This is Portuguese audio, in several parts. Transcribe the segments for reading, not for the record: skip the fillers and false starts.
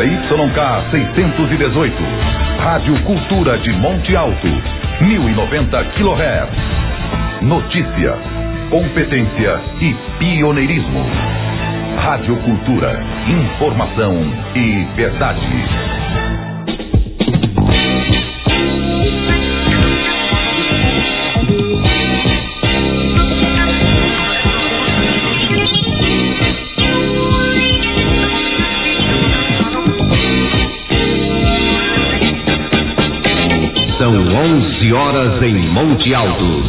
ZYK 618. Rádio Cultura de Monte Alto, 1090 kHz. Notícia, competência e pioneirismo. Rádio Cultura, informação e verdade. São 11 horas em Monte Alto.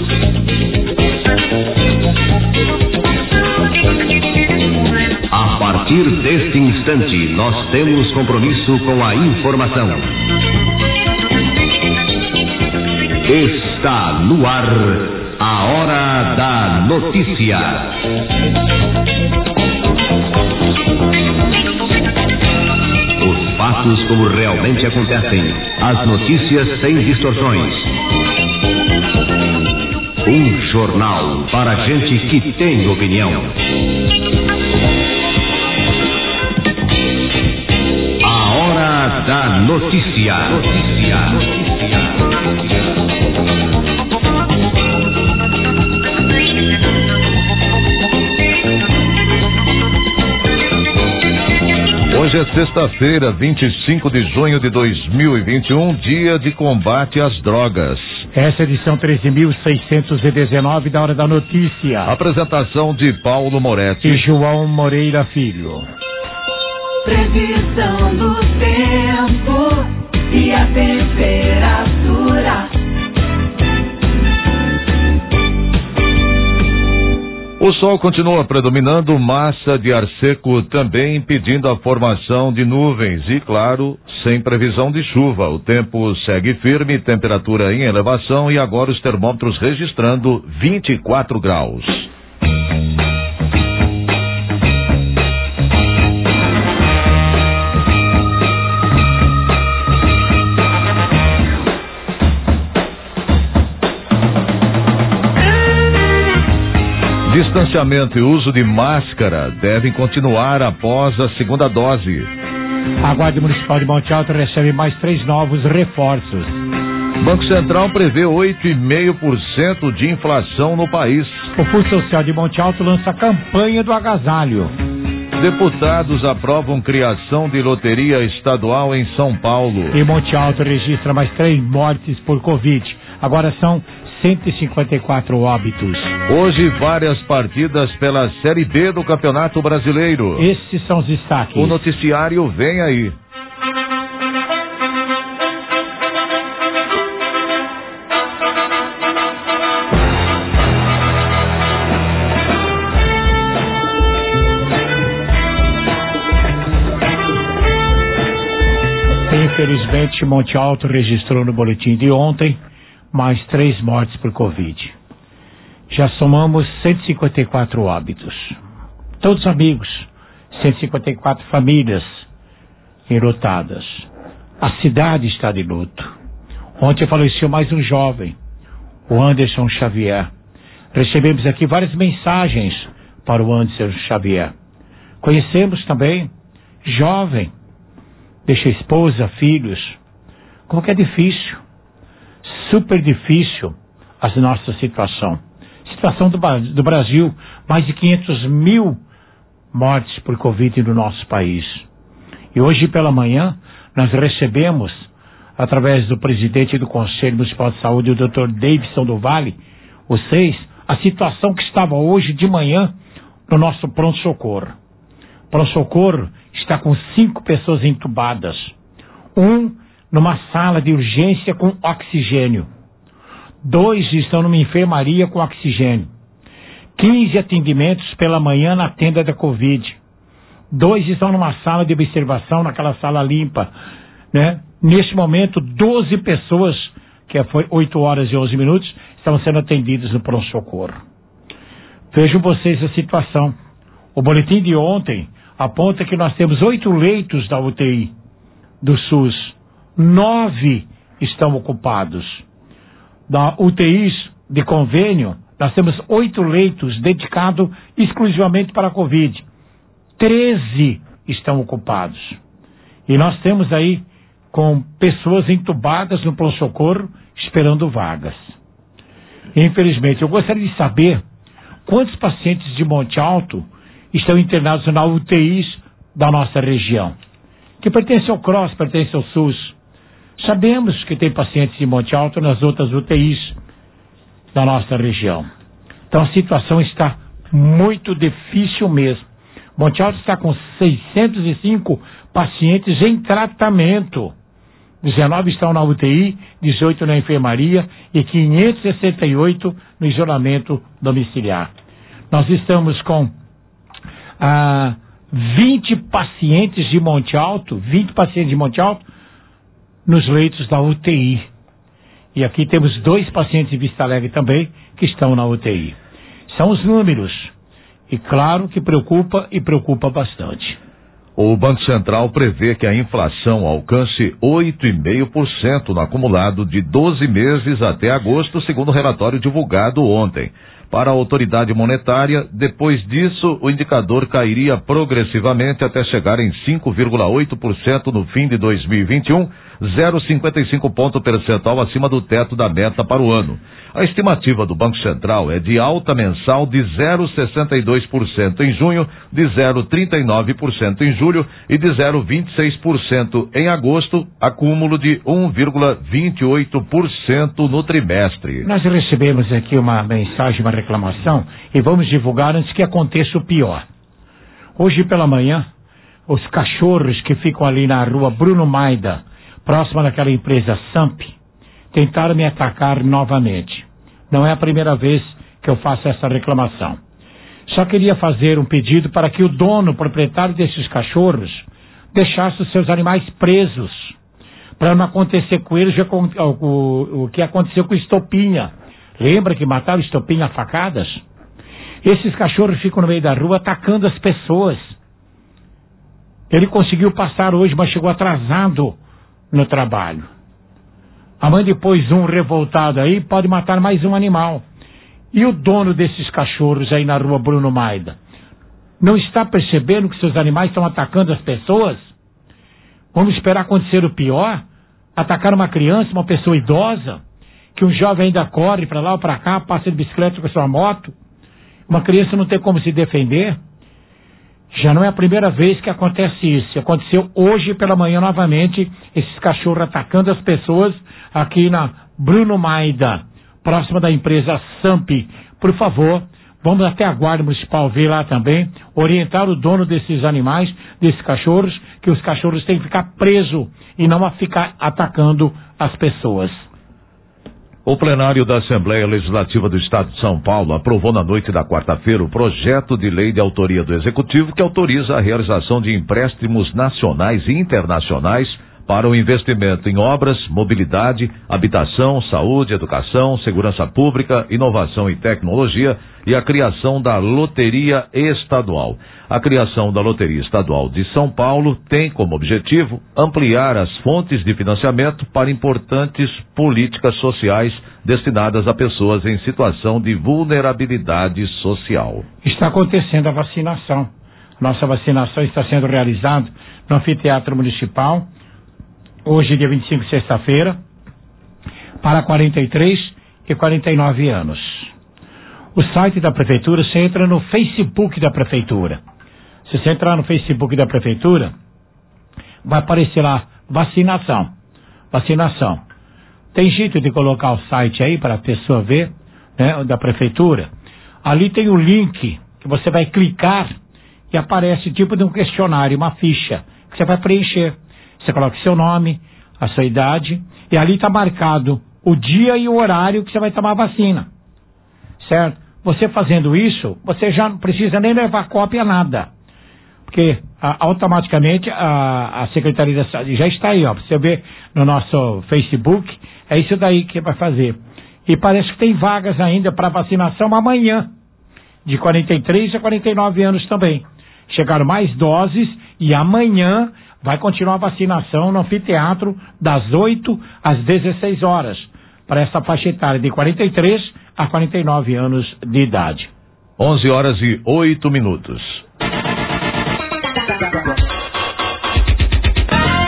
A partir deste instante, nós temos compromisso com a informação. Está no ar a Hora da Notícia. Os fatos como realmente acontecem. As notícias sem distorções. Um jornal para gente que tem opinião. A Hora da Notícia. Hoje é sexta-feira, 25 de junho de 2021, dia de combate às drogas. Essa é a edição 13.619 da Hora da Notícia. Apresentação de Paulo Moretti e João Moreira Filho. Previsão do tempo e a temperatura. O sol continua predominando, massa de ar seco também impedindo a formação de nuvens e, claro, sem previsão de chuva. O tempo segue firme, temperatura em elevação e agora os termômetros registrando 24 graus. Distanciamento e uso de máscara devem continuar após a segunda dose. A Guarda Municipal de Monte Alto recebe mais 3 novos reforços. Banco Central prevê 8,5% de inflação no país. O Fundo Social de Monte Alto lança a campanha do agasalho. Deputados aprovam criação de loteria estadual em São Paulo. E Monte Alto registra mais 3 mortes por Covid. Agora são 154 óbitos. Hoje, várias partidas pela Série B do Campeonato Brasileiro. Esses são os destaques. O noticiário vem aí. Infelizmente, Monte Alto registrou no boletim de ontem mais 3 mortes por Covid. Já somamos 154 óbitos. Todos amigos, 154 famílias enlutadas. A cidade está de luto. Ontem faleceu mais um jovem, o Anderson Xavier. Recebemos aqui várias mensagens para o Anderson Xavier. Conhecemos também, jovem, deixa esposa, filhos. Como que é difícil, super difícil a nossa situação. Situação do Brasil, mais de 500 mil mortes por Covid no nosso país. E hoje pela manhã nós recebemos, através do presidente do Conselho Municipal de Saúde, o Dr. Davidson do Vale, a situação que estava hoje de manhã no nosso pronto-socorro. O pronto-socorro está com 5 pessoas entubadas. Numa sala de urgência com oxigênio. 2 estão numa enfermaria com oxigênio. 15 atendimentos pela manhã na tenda da Covid. 2 estão numa sala de observação, naquela sala limpa, né? Neste momento, 12 pessoas, que foi 8 horas e 11 minutos, estão sendo atendidas no pronto-socorro. Vejam vocês a situação. O boletim de ontem aponta que nós temos 8 leitos da UTI do SUS. 9 estão ocupados. Da UTIs de convênio, nós temos 8 leitos dedicados exclusivamente para a Covid. 13 estão ocupados. E nós temos aí com pessoas entubadas no pronto-socorro esperando vagas. Infelizmente, eu gostaria de saber quantos pacientes de Monte Alto estão internados na UTI da nossa região, que pertence ao CROSS, pertence ao SUS. Sabemos que tem pacientes de Monte Alto nas outras UTIs da nossa região. Então a situação está muito difícil mesmo. Monte Alto está com 605 pacientes em tratamento. 19 estão na UTI, 18 na enfermaria e 568 no isolamento domiciliar. Nós estamos com 20 pacientes de Monte Alto nos leitos da UTI. E aqui temos 2 pacientes de Vista Alegre também que estão na UTI. São os números. E claro que preocupa e preocupa bastante. O Banco Central prevê que a inflação alcance 8,5% no acumulado de 12 meses até agosto, segundo o relatório divulgado ontem. Para a autoridade monetária, depois disso, o indicador cairia progressivamente até chegar em 5,8% no fim de 2021, 0,55 ponto percentual acima do teto da meta para o ano. A estimativa do Banco Central é de alta mensal de 0,62% em junho, de 0,39% em julho e de 0,26% em agosto, acúmulo de 1,28% no trimestre. Nós recebemos aqui uma mensagem, uma reclamação, e vamos divulgar antes que aconteça o pior. Hoje pela manhã, os cachorros que ficam ali na rua Bruno Maida, próxima daquela empresa SAMP, tentaram me atacar novamente. Não é a primeira vez que eu faço essa reclamação. Só queria fazer um pedido para que o dono, proprietário desses cachorros, deixasse os seus animais presos, para não acontecer com eles o que aconteceu com o Estopinha. Lembra que mataram o Estopinha a facadas? Esses cachorros ficam no meio da rua atacando as pessoas. Ele conseguiu passar hoje, mas chegou atrasado no trabalho. Amanhã depois um revoltado aí pode matar mais um animal. E o dono desses cachorros aí na rua Bruno Maida não está percebendo que seus animais estão atacando as pessoas? Vamos esperar acontecer o pior? Atacar uma criança, uma pessoa idosa, que um jovem ainda corre para lá ou para cá, passa de bicicleta com a sua moto, uma criança não tem como se defender? Já não é a primeira vez que acontece isso. Aconteceu hoje pela manhã novamente, esses cachorros atacando as pessoas aqui na Bruno Maida, próxima da empresa SAMP. Por favor, vamos até a Guarda Municipal ver lá também, orientar o dono desses animais, desses cachorros, que os cachorros têm que ficar presos e não a ficar atacando as pessoas. O plenário da Assembleia Legislativa do Estado de São Paulo aprovou na noite da quarta-feira o projeto de lei de autoria do Executivo que autoriza a realização de empréstimos nacionais e internacionais para o investimento em obras, mobilidade, habitação, saúde, educação, segurança pública, inovação e tecnologia e a criação da Loteria Estadual. A criação da Loteria Estadual de São Paulo tem como objetivo ampliar as fontes de financiamento para importantes políticas sociais destinadas a pessoas em situação de vulnerabilidade social. Está acontecendo a vacinação. Nossa vacinação está sendo realizada no Anfiteatro Municipal, hoje, dia 25, sexta-feira, para 43 e 49 anos. O site da Prefeitura, você entra no Facebook da Prefeitura. Se você entrar no Facebook da Prefeitura, vai aparecer lá, vacinação. Vacinação. Tem jeito de colocar o site aí para a pessoa ver, né, da Prefeitura. Ali tem o link que você vai clicar e aparece tipo de um questionário, uma ficha, que você vai preencher. Você coloca seu nome, a sua idade, e ali está marcado o dia e o horário que você vai tomar a vacina. Certo? Você fazendo isso, você já não precisa nem levar cópia nada. Porque automaticamente a Secretaria da Saúde já está aí, ó. Você vê no nosso Facebook, é isso daí que vai fazer. E parece que tem vagas ainda para vacinação amanhã, de 43 a 49 anos também. Chegaram mais doses e amanhã vai continuar a vacinação no anfiteatro das 8 às 16 horas, para essa faixa etária de 43 a 49 anos de idade. 11h08.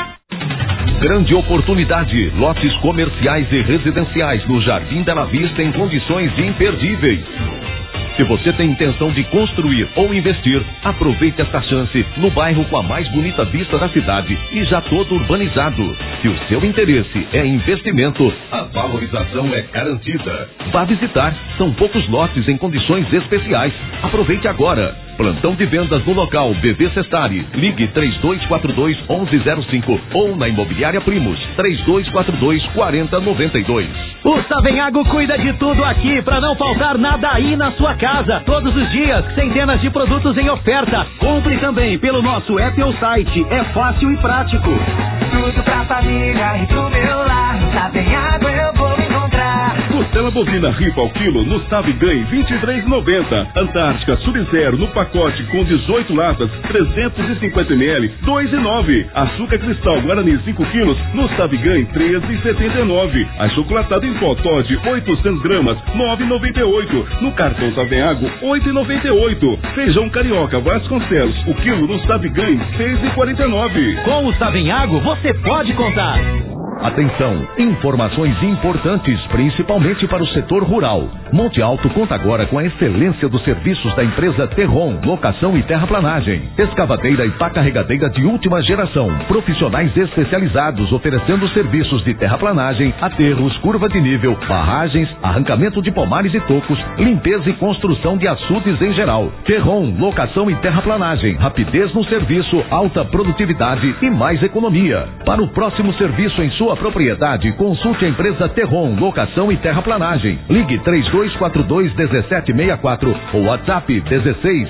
grande oportunidade. Lotes comerciais e residenciais no Jardim Bela Vista em condições imperdíveis. Se você tem intenção de construir ou investir, aproveite esta chance no bairro com a mais bonita vista da cidade e já todo urbanizado. Se o seu interesse é investimento, a valorização é garantida. Vá visitar, são poucos lotes em condições especiais. Aproveite agora. Plantão de vendas no local BV Cestari. Ligue 3242-1105 ou na Imobiliária Primos 3242-4092. O Savenhago cuida de tudo aqui para não faltar nada aí na sua casa. Todos os dias, centenas de produtos em oferta. Compre também pelo nosso app ou site. É fácil e prático. Tudo pra família e pro meu lar. No Savenhago eu vou encontrar. Costela bovina ripa ao quilo no Savigan 23,90. Antártica Sub-Zero no pacote com 18 latas 350 ml 2,9. Açúcar cristal Guarani 5 quilos no Savigan 13,79. Achocolatado em pó Toddy 800 gramas 9,98. No cartão Savenhago 8,98. Feijão carioca Vasconcelos o quilo no Savigan 6,49. Com o Savenhago você pode contar. Atenção, informações importantes, principalmente para o setor rural. Monte Alto conta agora com a excelência dos serviços da empresa Terron, locação e terraplanagem. Escavadeira e pá carregadeira de última geração. Profissionais especializados oferecendo serviços de terraplanagem, aterros, curva de nível, barragens, arrancamento de pomares e tocos, limpeza e construção de açudes em geral. Terron, locação e terraplanagem. Rapidez no serviço, alta produtividade e mais economia. Para o próximo serviço em sua propriedade, consulte a empresa Terron, locação e terraplanagem. Ligue 3242-1764 ou WhatsApp 16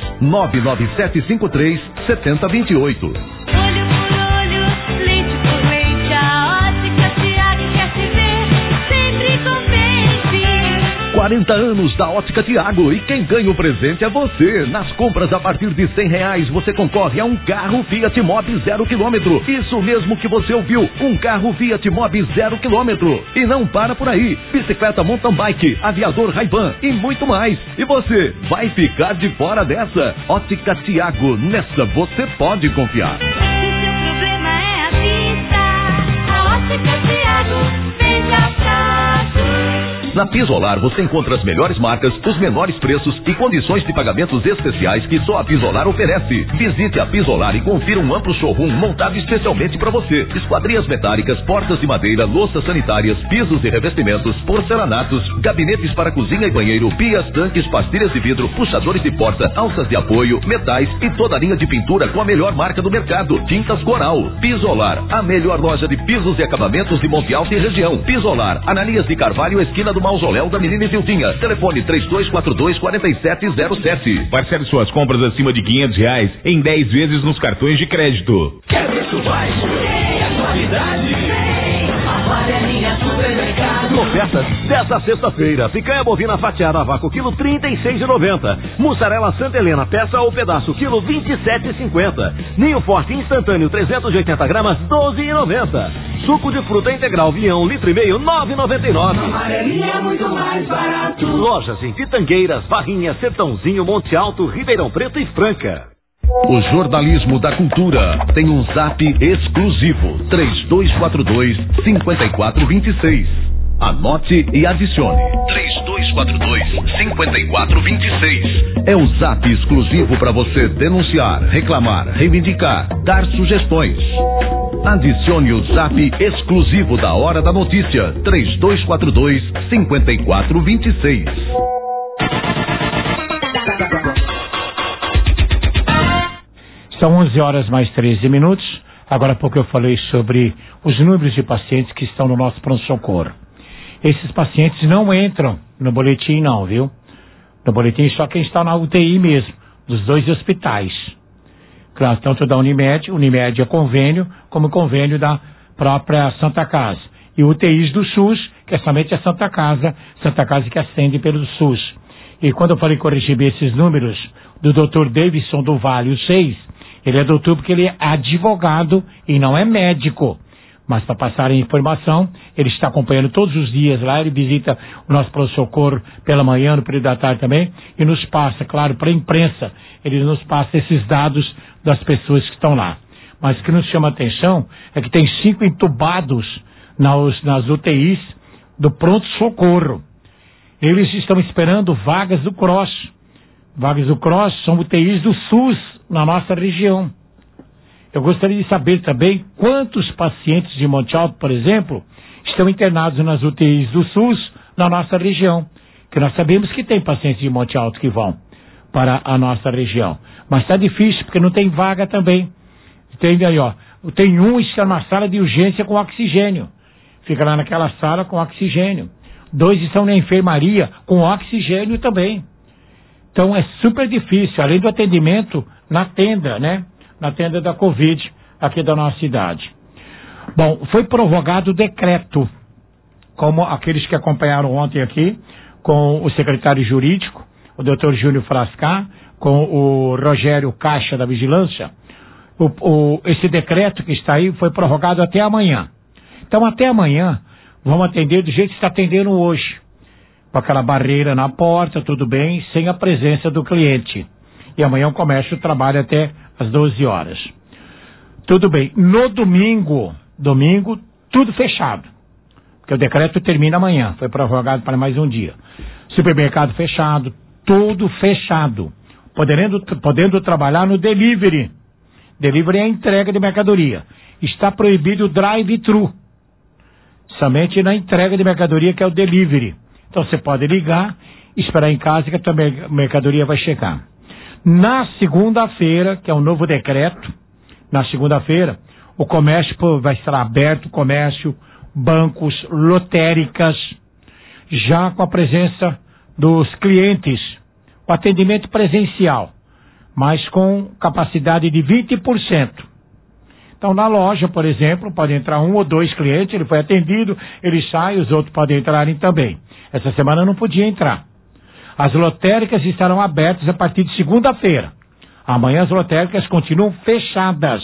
99753 7028. Olho por olho, leite por leite, a Ótica Tiago quer te ver, sempre contente. 40 anos da Ótica Tiago e quem ganha o presente é você. Nas compras a partir de R$100 você concorre a um carro Fiat Mobi 0 km. Isso mesmo que você ouviu, um carro Fiat Mobi 0 km. E não para por aí, bicicleta mountain bike, aviador Ray-Ban e muito mais. E você vai ficar de fora dessa. Ótica Tiago, nessa você pode confiar. Se o seu problema é a vista, a Ótica Tiago vem já fácil. Na Pisolar você encontra as melhores marcas, os menores preços e condições de pagamentos especiais que só a Pisolar oferece. Visite a Pisolar e confira um amplo showroom montado especialmente para você. Esquadrias metálicas, portas de madeira, louças sanitárias, pisos e revestimentos, porcelanatos, gabinetes para cozinha e banheiro, pias, tanques, pastilhas de vidro, puxadores de porta, alças de apoio, metais e toda a linha de pintura com a melhor marca do mercado, Tintas Coral. Pisolar, a melhor loja de pisos e acabamentos de Monte Alto e região. Pisolar, Ananias de Carvalho, esquina do Mausoléu da Menina Isildinha. Telefone 3242-4707. Parcele suas compras acima de R$500 em 10 vezes nos cartões de crédito. Quer preço baixo? Tem a qualidade. Tem Amarelinha Supermercado. Ofertas desta sexta-feira. Picanha bovina fatiada a vácuo, quilo R$36,90. Mussarela Santa Helena, peça ou pedaço, quilo R$27,50. Ninho Forte instantâneo, 380 gramas, R$12,90. Suco de fruta integral Vião, litro e meio, R$9,99. Amarelinha é muito mais barato. Lojas em Pitangueiras, Barrinha, Sertãozinho, Monte Alto, Ribeirão Preto e Franca. O jornalismo da cultura tem um zap exclusivo, 3242-5426. Anote e adicione. 3242-5426. É o zap exclusivo para você denunciar, reclamar, reivindicar, dar sugestões. Adicione o zap exclusivo da Hora da Notícia, 3242-5426. São 11 horas mais 13 minutos. Agora há pouco eu falei sobre os números de pacientes que estão no nosso pronto-socorro. Esses pacientes não entram no boletim não, viu? No boletim só quem está na UTI mesmo, dos dois hospitais. Claro, tanto da Unimed é convênio, como convênio da própria Santa Casa. E UTIs do SUS, que é somente a Santa Casa que atende pelo SUS. E quando eu falei que eu recebi esses números do Dr. Davidson do Vale, o 6, ele é doutor porque ele é advogado e não é médico. Mas para passar a informação, ele está acompanhando todos os dias lá, ele visita o nosso pronto-socorro pela manhã, no período da tarde também, e nos passa, claro, para a imprensa, ele nos passa esses dados das pessoas que estão lá. Mas o que nos chama a atenção é que tem 5 entubados nas UTIs do pronto-socorro. Eles estão esperando vagas do CROSS. Vagas do CROSS são UTIs do SUS na nossa região. Eu gostaria de saber também quantos pacientes de Monte Alto, por exemplo, estão internados nas UTIs do SUS na nossa região. Que nós sabemos que tem pacientes de Monte Alto que vão para a nossa região. Mas está difícil, porque não tem vaga também. Tem aí, ó. Tem um que está numa sala de urgência com oxigênio. Fica lá naquela sala com oxigênio. 2 estão na enfermaria com oxigênio também. Então é super difícil, além do atendimento na tenda, né? Na tenda da Covid aqui da nossa cidade. Bom, foi prorrogado o decreto, como aqueles que acompanharam ontem aqui, com o secretário jurídico, o Dr. Júnior Frascar, com o Rogério Caixa da Vigilância. Esse decreto que está aí foi prorrogado até amanhã. Então até amanhã vamos atender do jeito que está atendendo hoje, com aquela barreira na porta, tudo bem, sem a presença do cliente. E amanhã o comércio trabalha até às 12 horas. Tudo bem. No domingo, tudo fechado, porque o decreto termina amanhã, foi prorrogado para mais um dia. Supermercado fechado, tudo fechado, podendo trabalhar no delivery. Delivery é a entrega de mercadoria. Está proibido o drive-thru, somente na entrega de mercadoria, que é o delivery. Então você pode ligar, esperar em casa que a tua mercadoria vai chegar. Na segunda-feira, que é um novo decreto, na segunda-feira, o comércio vai estar aberto, comércio, bancos, lotéricas, já com a presença dos clientes, o atendimento presencial, mas com capacidade de 20%. Então, na loja, por exemplo, pode entrar 1 ou 2 clientes, ele foi atendido, ele sai, os outros podem entrarem também. Essa semana não podia entrar. As lotéricas estarão abertas a partir de segunda-feira. Amanhã as lotéricas continuam fechadas.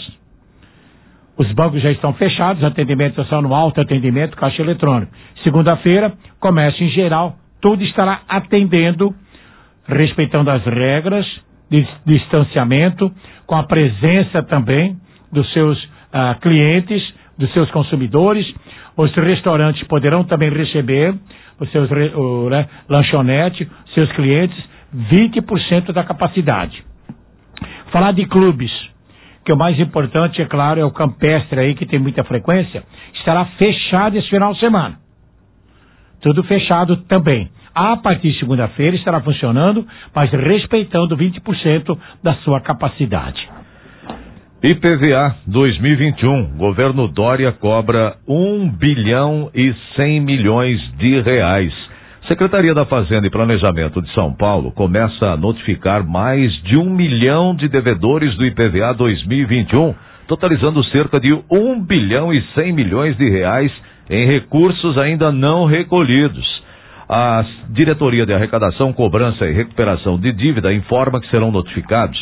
Os bancos já estão fechados, atendimento só no alto atendimento, caixa eletrônico. Segunda-feira, comércio em geral, tudo estará atendendo, respeitando as regras de distanciamento, com a presença também dos seus clientes, dos seus consumidores. Os restaurantes poderão também receber os seus lanchonete, seus clientes, 20% da capacidade. Falar de clubes, que o mais importante, é claro, é o campestre aí, que tem muita frequência, estará fechado esse final de semana. Tudo fechado também. A partir de segunda-feira estará funcionando, mas respeitando 20% da sua capacidade. IPVA 2021, governo Dória cobra 1 bilhão e 100 milhões de reais. Secretaria da Fazenda e Planejamento de São Paulo começa a notificar mais de 1 milhão de devedores do IPVA 2021, totalizando cerca de 1 bilhão e 100 milhões de reais em recursos ainda não recolhidos. A Diretoria de Arrecadação, Cobrança e Recuperação de Dívida informa que serão notificados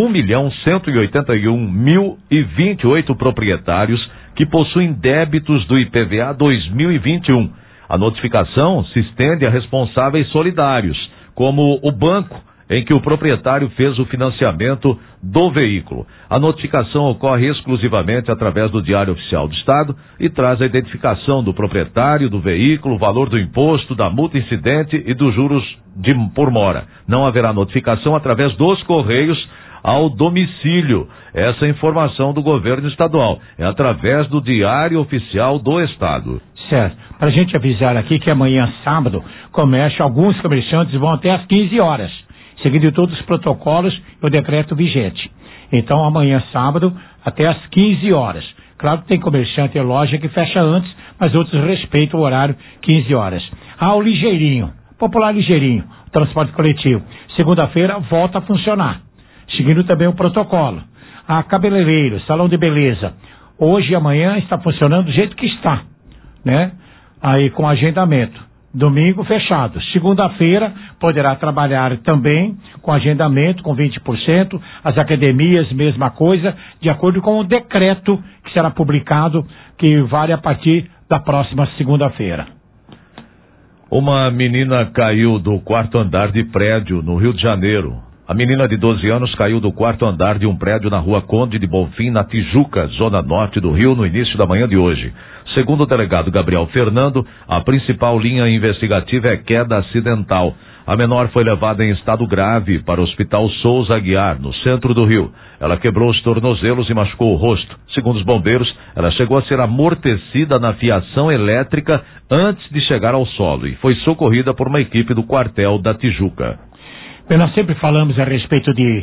1.181.028 proprietários que possuem débitos do IPVA 2021. A notificação se estende a responsáveis solidários, como o banco em que o proprietário fez o financiamento do veículo. A notificação ocorre exclusivamente através do Diário Oficial do Estado e traz a identificação do proprietário do veículo, o valor do imposto, da multa incidente e dos juros por mora. Não haverá notificação através dos Correios ao domicílio. Essa informação do governo estadual é através do Diário Oficial do Estado. Certo. Para a gente avisar aqui que amanhã, sábado, alguns comerciantes vão até às 15 horas, seguindo todos os protocolos e o decreto vigente. Então, amanhã, sábado, até às 15 horas. Claro que tem comerciante e loja que fecha antes, mas outros respeitam o horário 15 horas. O Ligeirinho, Popular Ligeirinho, transporte coletivo. Segunda-feira volta a funcionar, seguindo também o protocolo. A cabeleireiro, salão de beleza, hoje e amanhã está funcionando do jeito que está, né? Aí com agendamento. Domingo fechado. Segunda-feira poderá trabalhar também com agendamento, com 20%. As academias, mesma coisa, de acordo com o decreto que será publicado, que vale a partir da próxima segunda-feira. Uma menina caiu do 4º andar de prédio no Rio de Janeiro. A menina de 12 anos caiu do quarto andar de um prédio na rua Conde de Bonfim, na Tijuca, zona norte do Rio, no início da manhã de hoje. Segundo o delegado Gabriel Fernando, a principal linha investigativa é queda acidental. A menor foi levada em estado grave para o Hospital Souza Aguiar, no centro do Rio. Ela quebrou os tornozelos e machucou o rosto. Segundo os bombeiros, ela chegou a ser amortecida na fiação elétrica antes de chegar ao solo e foi socorrida por uma equipe do quartel da Tijuca. Bem, nós sempre falamos a respeito de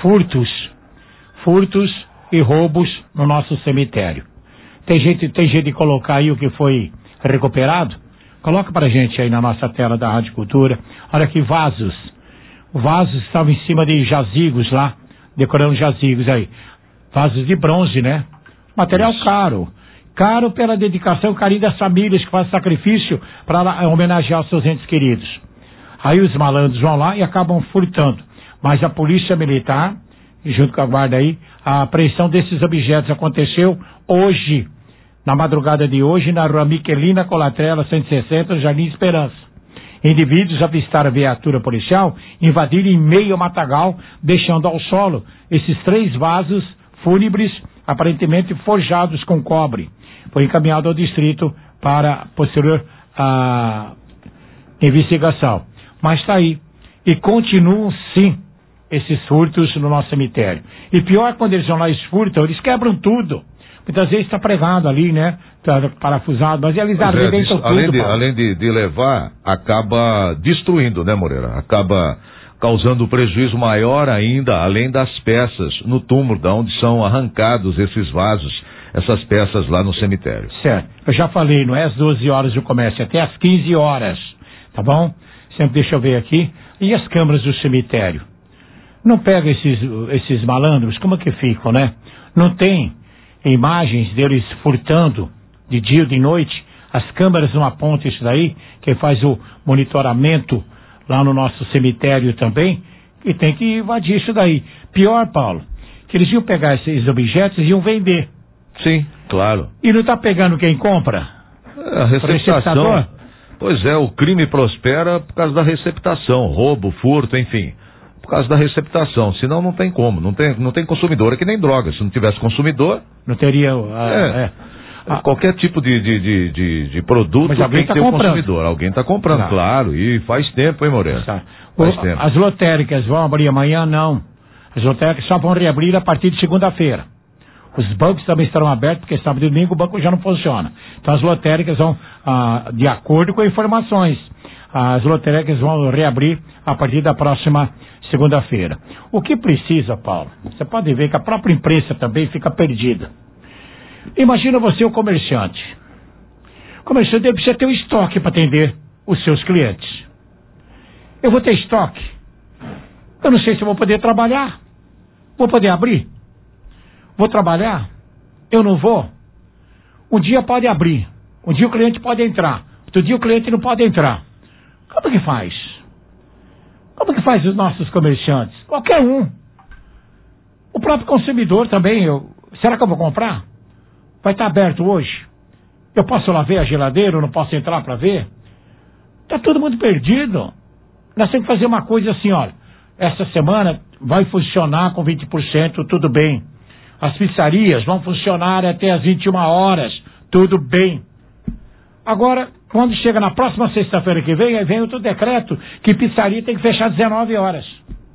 furtos e roubos no nosso cemitério. Tem jeito de colocar aí o que foi recuperado? Coloca pra gente aí na nossa tela da Rádio Cultura. Olha aqui, vasos. Vasos estavam em cima de jazigos lá, decorando jazigos aí. Vasos de bronze, né? Material caro. Caro pela dedicação e carinho das famílias que fazem sacrifício para homenagear os seus entes queridos. Aí os malandros vão lá e acabam furtando. Mas a polícia militar, junto com a guarda aí, a apreensão desses objetos aconteceu hoje, na madrugada de hoje, na rua Miquelina Colatrella, 160, Jardim Esperança. Indivíduos avistaram a viatura policial, invadiram em meio ao matagal, deixando ao solo esses 3 vasos fúnebres, aparentemente forjados com cobre. Foi encaminhado ao distrito para posterior investigação. Mas está aí. E continuam, sim, esses furtos no nosso cemitério. E pior, quando eles vão lá e furtam, eles quebram tudo. Muitas vezes está pregado ali, né? Tá parafusado, mas eles arrebentam tudo. Além de levar, acaba destruindo, né, Moreira? Acaba causando prejuízo maior ainda, além das peças no túmulo, de onde são arrancados esses vasos, essas peças lá no cemitério. Certo. Eu já falei, não é às 12 horas o comércio, até às 15 horas. Tá bom? Sempre deixa eu ver aqui. E as câmaras do cemitério? Não pega esses malandros, como é que ficam, né? Não tem imagens deles furtando de dia ou de noite? As câmeras não apontam isso daí? Quem faz o monitoramento lá no nosso cemitério também, e tem que invadir isso daí. Pior, Paulo, que eles iam pegar esses objetos e iam vender. Sim, claro. E não está pegando quem compra? A receptação. Pois é, o crime prospera por causa da receptação, roubo, furto, enfim. Por causa da receptação, senão não tem como, não tem consumidor, é que nem droga, se não tivesse consumidor... Não teria... qualquer tipo de produto mas alguém tem que ter um consumidor, alguém está comprando, claro, e faz tempo, hein, Moreira? Faz tempo. As lotéricas vão abrir amanhã? Não. As lotéricas só vão reabrir a partir de segunda-feira. Os bancos também estarão abertos, porque sábado e domingo o banco já não funciona. Então as lotéricas vão, de acordo com informações, as lotéricas vão reabrir a partir da próxima segunda-feira. O que precisa, Paulo? Você pode ver que a própria imprensa também fica perdida. Imagina você, o comerciante. O comerciante precisa ter um estoque para atender os seus clientes. Eu vou ter estoque? Eu não sei se eu vou poder trabalhar. Vou poder abrir? Vou trabalhar? Eu não vou? Um dia pode abrir. Um dia o cliente pode entrar. Outro dia o cliente não pode entrar. Como que faz? Como que faz os nossos comerciantes? Qualquer um. O próprio consumidor também. Será que eu vou comprar? Vai estar aberto hoje? Eu posso lá ver a geladeira? Eu não posso entrar para ver? Está todo mundo perdido. Nós temos que fazer uma coisa assim, olha. Essa semana vai funcionar com 20%, tudo bem. As pizzarias vão funcionar até as 21 horas, tudo bem. Agora, quando chega na próxima sexta-feira que vem, aí vem outro decreto que pizzaria tem que fechar às 19 horas.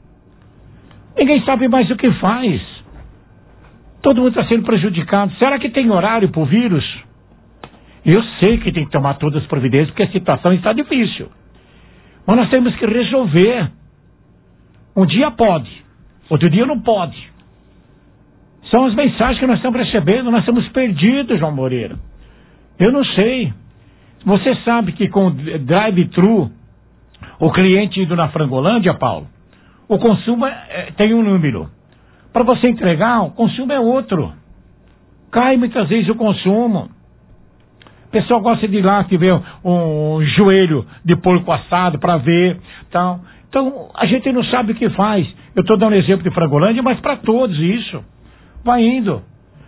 Ninguém sabe mais o que faz. Todo mundo está sendo prejudicado. Será que tem horário para o vírus? Eu sei que tem que tomar todas as providências, porque a situação está difícil. Mas nós temos que resolver. Um dia pode, outro dia não pode. São as mensagens que nós estamos recebendo, nós estamos perdidos, João Moreira. Eu não sei. Você sabe que com drive-thru, o cliente indo na Frangolândia, Paulo, o consumo tem um número. Para você entregar, o consumo é outro. Cai muitas vezes o consumo. O pessoal gosta de ir lá que vê um joelho de porco assado para ver, tal. Então, a gente não sabe o que faz. Eu estou dando exemplo de Frangolândia, mas para todos isso. Vai indo.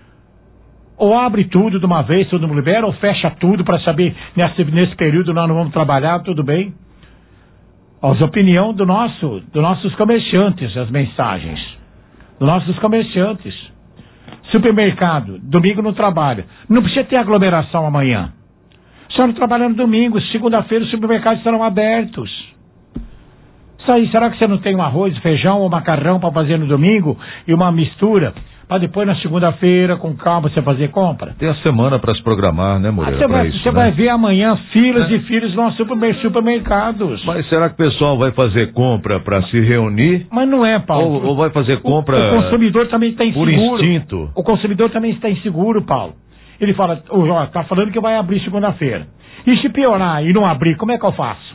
Ou abre tudo de uma vez, todo mundo libera, ou fecha tudo para saber, nesse período nós não vamos trabalhar, tudo bem. As opiniões dos nossos comerciantes, as mensagens. Dos nossos comerciantes. Supermercado, domingo não trabalha. Não precisa ter aglomeração amanhã. Só não trabalha no domingo, segunda-feira os supermercados estarão abertos. Isso aí, será que você não tem um arroz, feijão ou macarrão para fazer no domingo e uma mistura para depois na segunda-feira, com calma, você fazer compra? Tem a semana para se programar, né, Moreira? Você vai ver amanhã filas e filas nos supermercados. Mas será que o pessoal vai fazer compra para se reunir? Mas não é, Paulo. Ou vai fazer compra o consumidor também está inseguro. Por instinto. O consumidor também está inseguro, Paulo. Ele fala, tá falando que vai abrir segunda-feira. E se piorar e não abrir, como é que eu faço?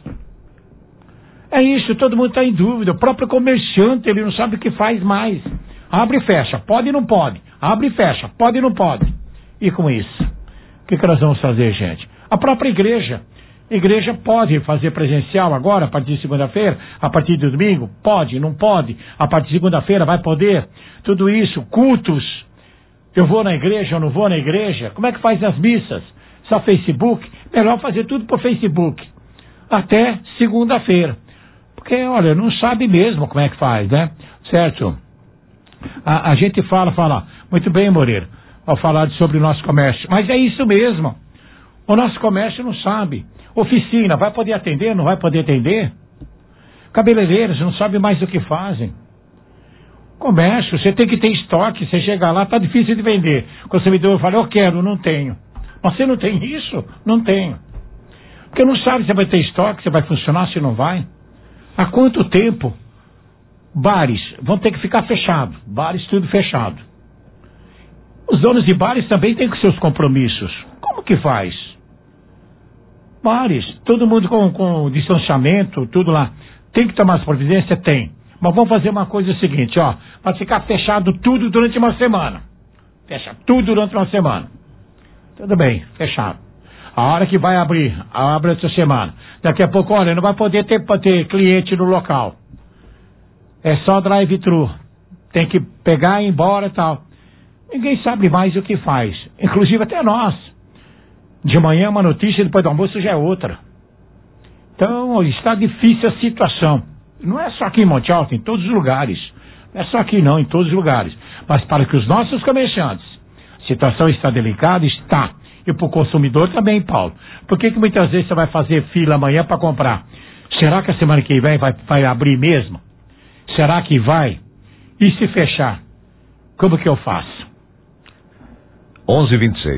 É isso, todo mundo está em dúvida. O próprio comerciante, ele não sabe o que faz mais. Abre e fecha, pode e não pode. Abre e fecha, pode e não pode. E com isso, o que nós vamos fazer, gente? A própria igreja. A igreja pode fazer presencial agora, a partir de segunda-feira, a partir de domingo? Pode, não pode. A partir de segunda-feira vai poder. Tudo isso, cultos. Eu vou na igreja, eu não vou na igreja? Como é que faz as missas? Só Facebook? Melhor fazer tudo por Facebook. Até segunda-feira. Porque, olha, não sabe mesmo como é que faz, né? Certo? A gente fala, muito bem, Moreira, ao falar sobre o nosso comércio. Mas é isso mesmo. O nosso comércio não sabe. Oficina, vai poder atender, não vai poder atender? Cabeleireiros não sabem mais o que fazem. Comércio, você tem que ter estoque, você chega lá, tá difícil de vender. O consumidor fala, eu quero, não tenho. Mas você não tem isso? Não tenho. Porque não sabe se vai ter estoque, se vai funcionar, se não vai. Há quanto tempo bares vão ter que ficar fechados? Bares tudo fechado. Os donos de bares também têm seus compromissos. Como que faz? Bares, todo mundo com distanciamento, tudo lá. Tem que tomar as providências? Tem. Mas vamos fazer uma coisa seguinte, ó. Vai ficar fechado tudo durante uma semana. Fecha tudo durante uma semana. Tudo bem, fechado. A hora que vai abrir, abre essa semana. Daqui a pouco, olha, não vai poder ter cliente no local. É só drive-thru. Tem que pegar e ir embora e tal. Ninguém sabe mais o que faz. Inclusive até nós. De manhã uma notícia, depois do almoço já é outra. Então, está difícil a situação. Não é só aqui em Monte Alto, em todos os lugares. Não é só aqui não, em todos os lugares. Mas para que os nossos comerciantes, a situação está delicada, está. E para o consumidor também, Paulo. Por que muitas vezes você vai fazer fila amanhã para comprar? Será que a semana que vem vai abrir mesmo? Será que vai? E se fechar? Como que eu faço? 11h26.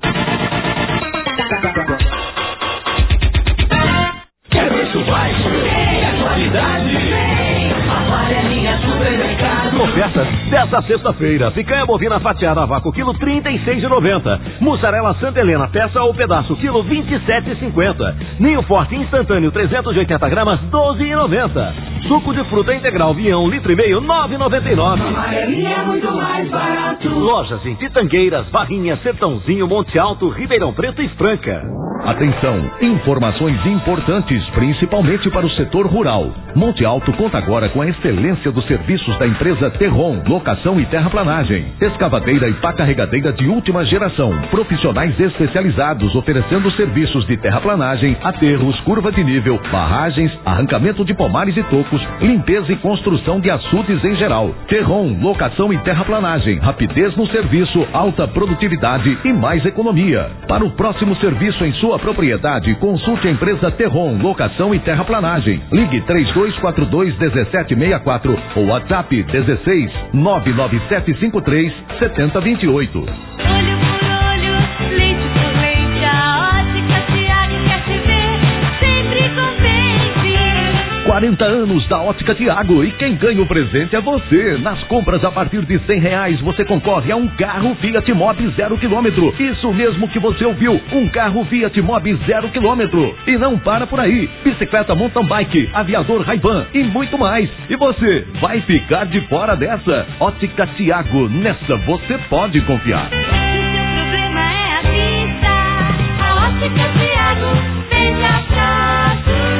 Quer preço baixo? É qualidade? Amarelinha Supermercado. Ofertas desta sexta-feira. Picanha bovina fatiada a vácuo, quilo 36,90. Mussarela Santa Helena, peça ou pedaço, quilo 27,50. Ninho Forte instantâneo, 380 gramas, 12,90. Suco de fruta integral Vião, litro e meio, 9,99. Amarelinha é muito mais barato. Lojas em Pitangueiras, Barrinha, Sertãozinho, Monte Alto, Ribeirão Preto e Franca. Atenção, informações importantes, principalmente para o setor rural. Monte Alto conta agora com a excelência dos serviços da empresa Terron, locação e terraplanagem, escavadeira e pá carregadeira de última geração, profissionais especializados oferecendo serviços de terraplanagem, aterros, curva de nível, barragens, arrancamento de pomares e tocos, limpeza e construção de açudes em geral. Terron, locação e terraplanagem, rapidez no serviço, alta produtividade e mais economia. Para o próximo serviço em sua propriedade, consulte a empresa Terron, locação e terraplanagem. Ligue 3242-1764 ou WhatsApp 16 99753 7028. Olho por olho, leite por leite, a Ótica Tiago quer te ver sempre contente. 40 anos da Ótica Tiago e quem ganha o presente é você. Nas compras a partir de R$100 você concorre a um carro Fiat Mobi 0 km. Isso mesmo que você ouviu, um carro Fiat Mobi 0 km. E não para por aí, bicicleta mountain bike, aviador Ray-Ban e muito mais. E você vai ficar de fora dessa. Ótica Tiago, nessa você pode confiar. O seu problema é a vista, a Ótica Tiago vem pra cá.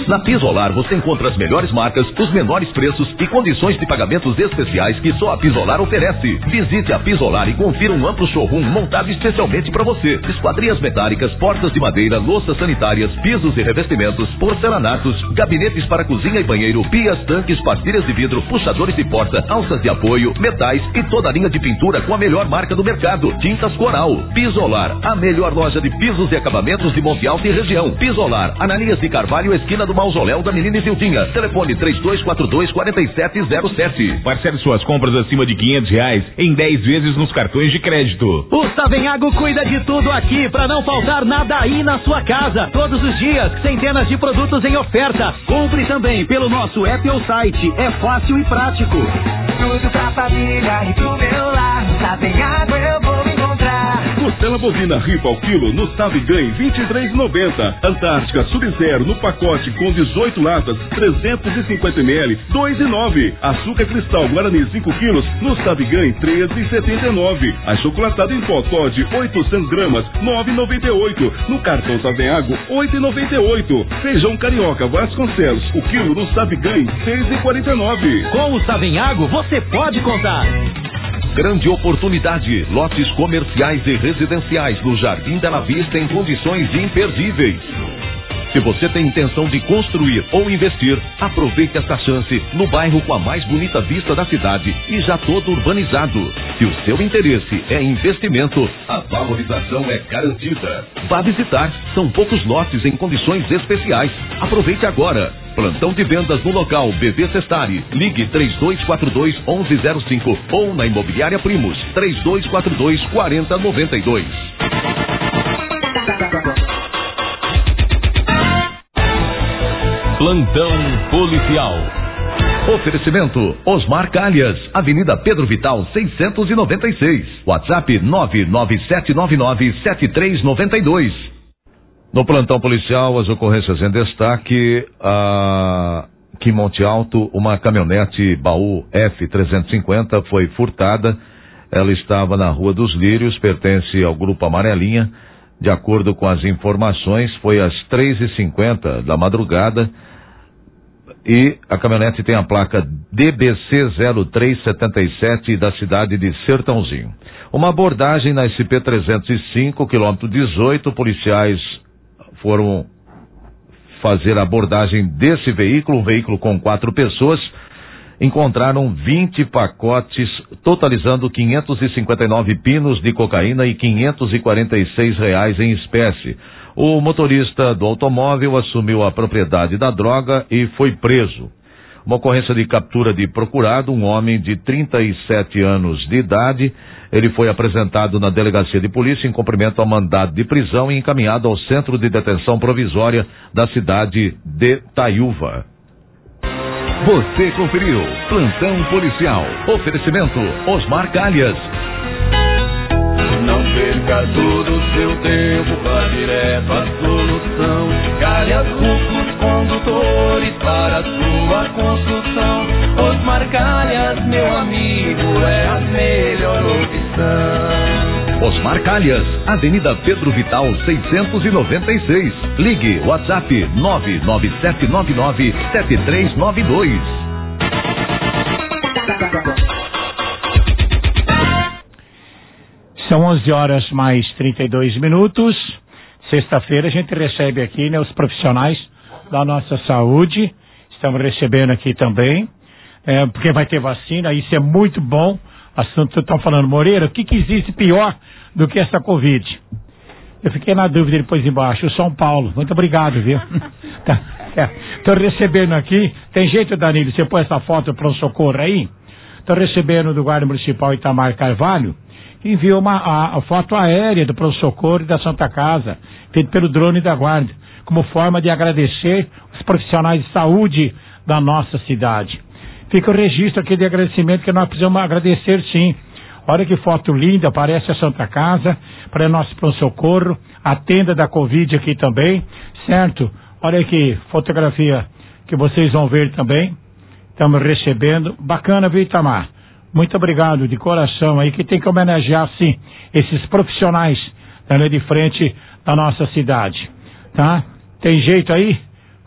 Na Pisolar você encontra as melhores marcas, os menores preços e condições de pagamentos especiais que só a Pisolar oferece. Visite a Pisolar e confira um amplo showroom montado especialmente para você. Esquadrias metálicas, portas de madeira, louças sanitárias, pisos e revestimentos, porcelanatos, gabinetes para cozinha e banheiro, pias, tanques, pastilhas de vidro, puxadores de porta, alças de apoio, metais e toda a linha de pintura com a melhor marca do mercado, Tintas Coral. Pisolar, a melhor loja de pisos e acabamentos de Monte Alto e região. Pisolar, Ananias de Carvalho, esquina do Mausoléu da Menina Isildinha. Telefone 3242-4707. Parcele suas compras acima de R$500 em 10 vezes nos cartões de crédito. O Savenhago cuida de tudo aqui pra não faltar nada aí na sua casa. Todos os dias, centenas de produtos em oferta. Compre também pelo nosso app ou site. É fácil e prático. Tudo pra família e pro meu lar. Savenhago eu vou encontrar. Costela bovina ripa ao quilo no Sabe Ganhe 23,90. Antártica Sub-Zero no pacote com 18 latas 350 ml 2,9. Açúcar cristal Guarani 5 quilos no Sabe Ganhe 13,79. Achocolatado em pó Toddy 800 gramas 9,98. No cartão Savenhago 8,98. Feijão carioca Vasconcelos o quilo no Sabe Ganhe 6,49. Com o Savenhago você pode contar. Grande oportunidade, lotes comerciais e residenciais no Jardim Bela Vista em condições imperdíveis. Se você tem intenção de construir ou investir, aproveite esta chance no bairro com a mais bonita vista da cidade e já todo urbanizado. Se o seu interesse é investimento, a valorização é garantida. Vá visitar, são poucos lotes em condições especiais. Aproveite agora. Plantão de vendas no local BV Sestari. Ligue 3242-1105 ou na Imobiliária Primos 3242-4092. Plantão policial. Oferecimento Osmar Calhas, Avenida Pedro Vital 696. WhatsApp 997997392. No plantão policial, as ocorrências em destaque, aqui em Monte Alto, uma caminhonete baú F350 foi furtada. Ela estava na Rua dos Lírios, pertence ao Grupo Amarelinha. De acordo com as informações, foi às 3h50 da madrugada e a caminhonete tem a placa DBC 0377 da cidade de Sertãozinho. Uma abordagem na SP-305, quilômetro 18, policiais foram fazer a abordagem desse veículo, um veículo com 4 pessoas, encontraram 20 pacotes, totalizando 559 pinos de cocaína e R$546 em espécie. O motorista do automóvel assumiu a propriedade da droga e foi preso. Uma ocorrência de captura de procurado, um homem de 37 anos de idade. Ele foi apresentado na delegacia de polícia em cumprimento ao mandado de prisão e encaminhado ao centro de detenção provisória da cidade de Taiúva. Você conferiu Plantão Policial. Oferecimento Osmar Calhas. Não perca todo o seu tempo, vá direto à solução. Calhas Rufos Condutores para a sua construção. Osmar Calhas, meu amigo, é a melhor opção. Osmar Calhas, Avenida Pedro Vital 696. Ligue WhatsApp 997997392. São 11h mais 32. Sexta-feira a gente recebe aqui, né, os profissionais da nossa saúde. Estamos recebendo aqui também, porque vai ter vacina, isso é muito bom. Assunto, estão falando, Moreira, o que existe pior do que essa Covid? Eu fiquei na dúvida depois embaixo, o São Paulo. Muito obrigado, viu? Estou recebendo aqui, tem jeito, Danilo, você põe essa foto para um socorro aí? Estou recebendo do Guarda Municipal Itamar Carvalho, que enviou a foto aérea do pronto-socorro da Santa Casa, feito pelo drone da Guarda, como forma de agradecer os profissionais de saúde da nossa cidade. Fica o registro aqui de agradecimento que nós precisamos agradecer, sim. Olha que foto linda, parece a Santa Casa, para nosso pronto-socorro, a tenda da Covid aqui também, certo? Olha que fotografia que vocês vão ver também. Estamos recebendo. Bacana, viu, Itamar? Muito obrigado de coração aí, que tem que homenagear, sim, esses profissionais da linha de frente da nossa cidade, tá? Tem jeito aí?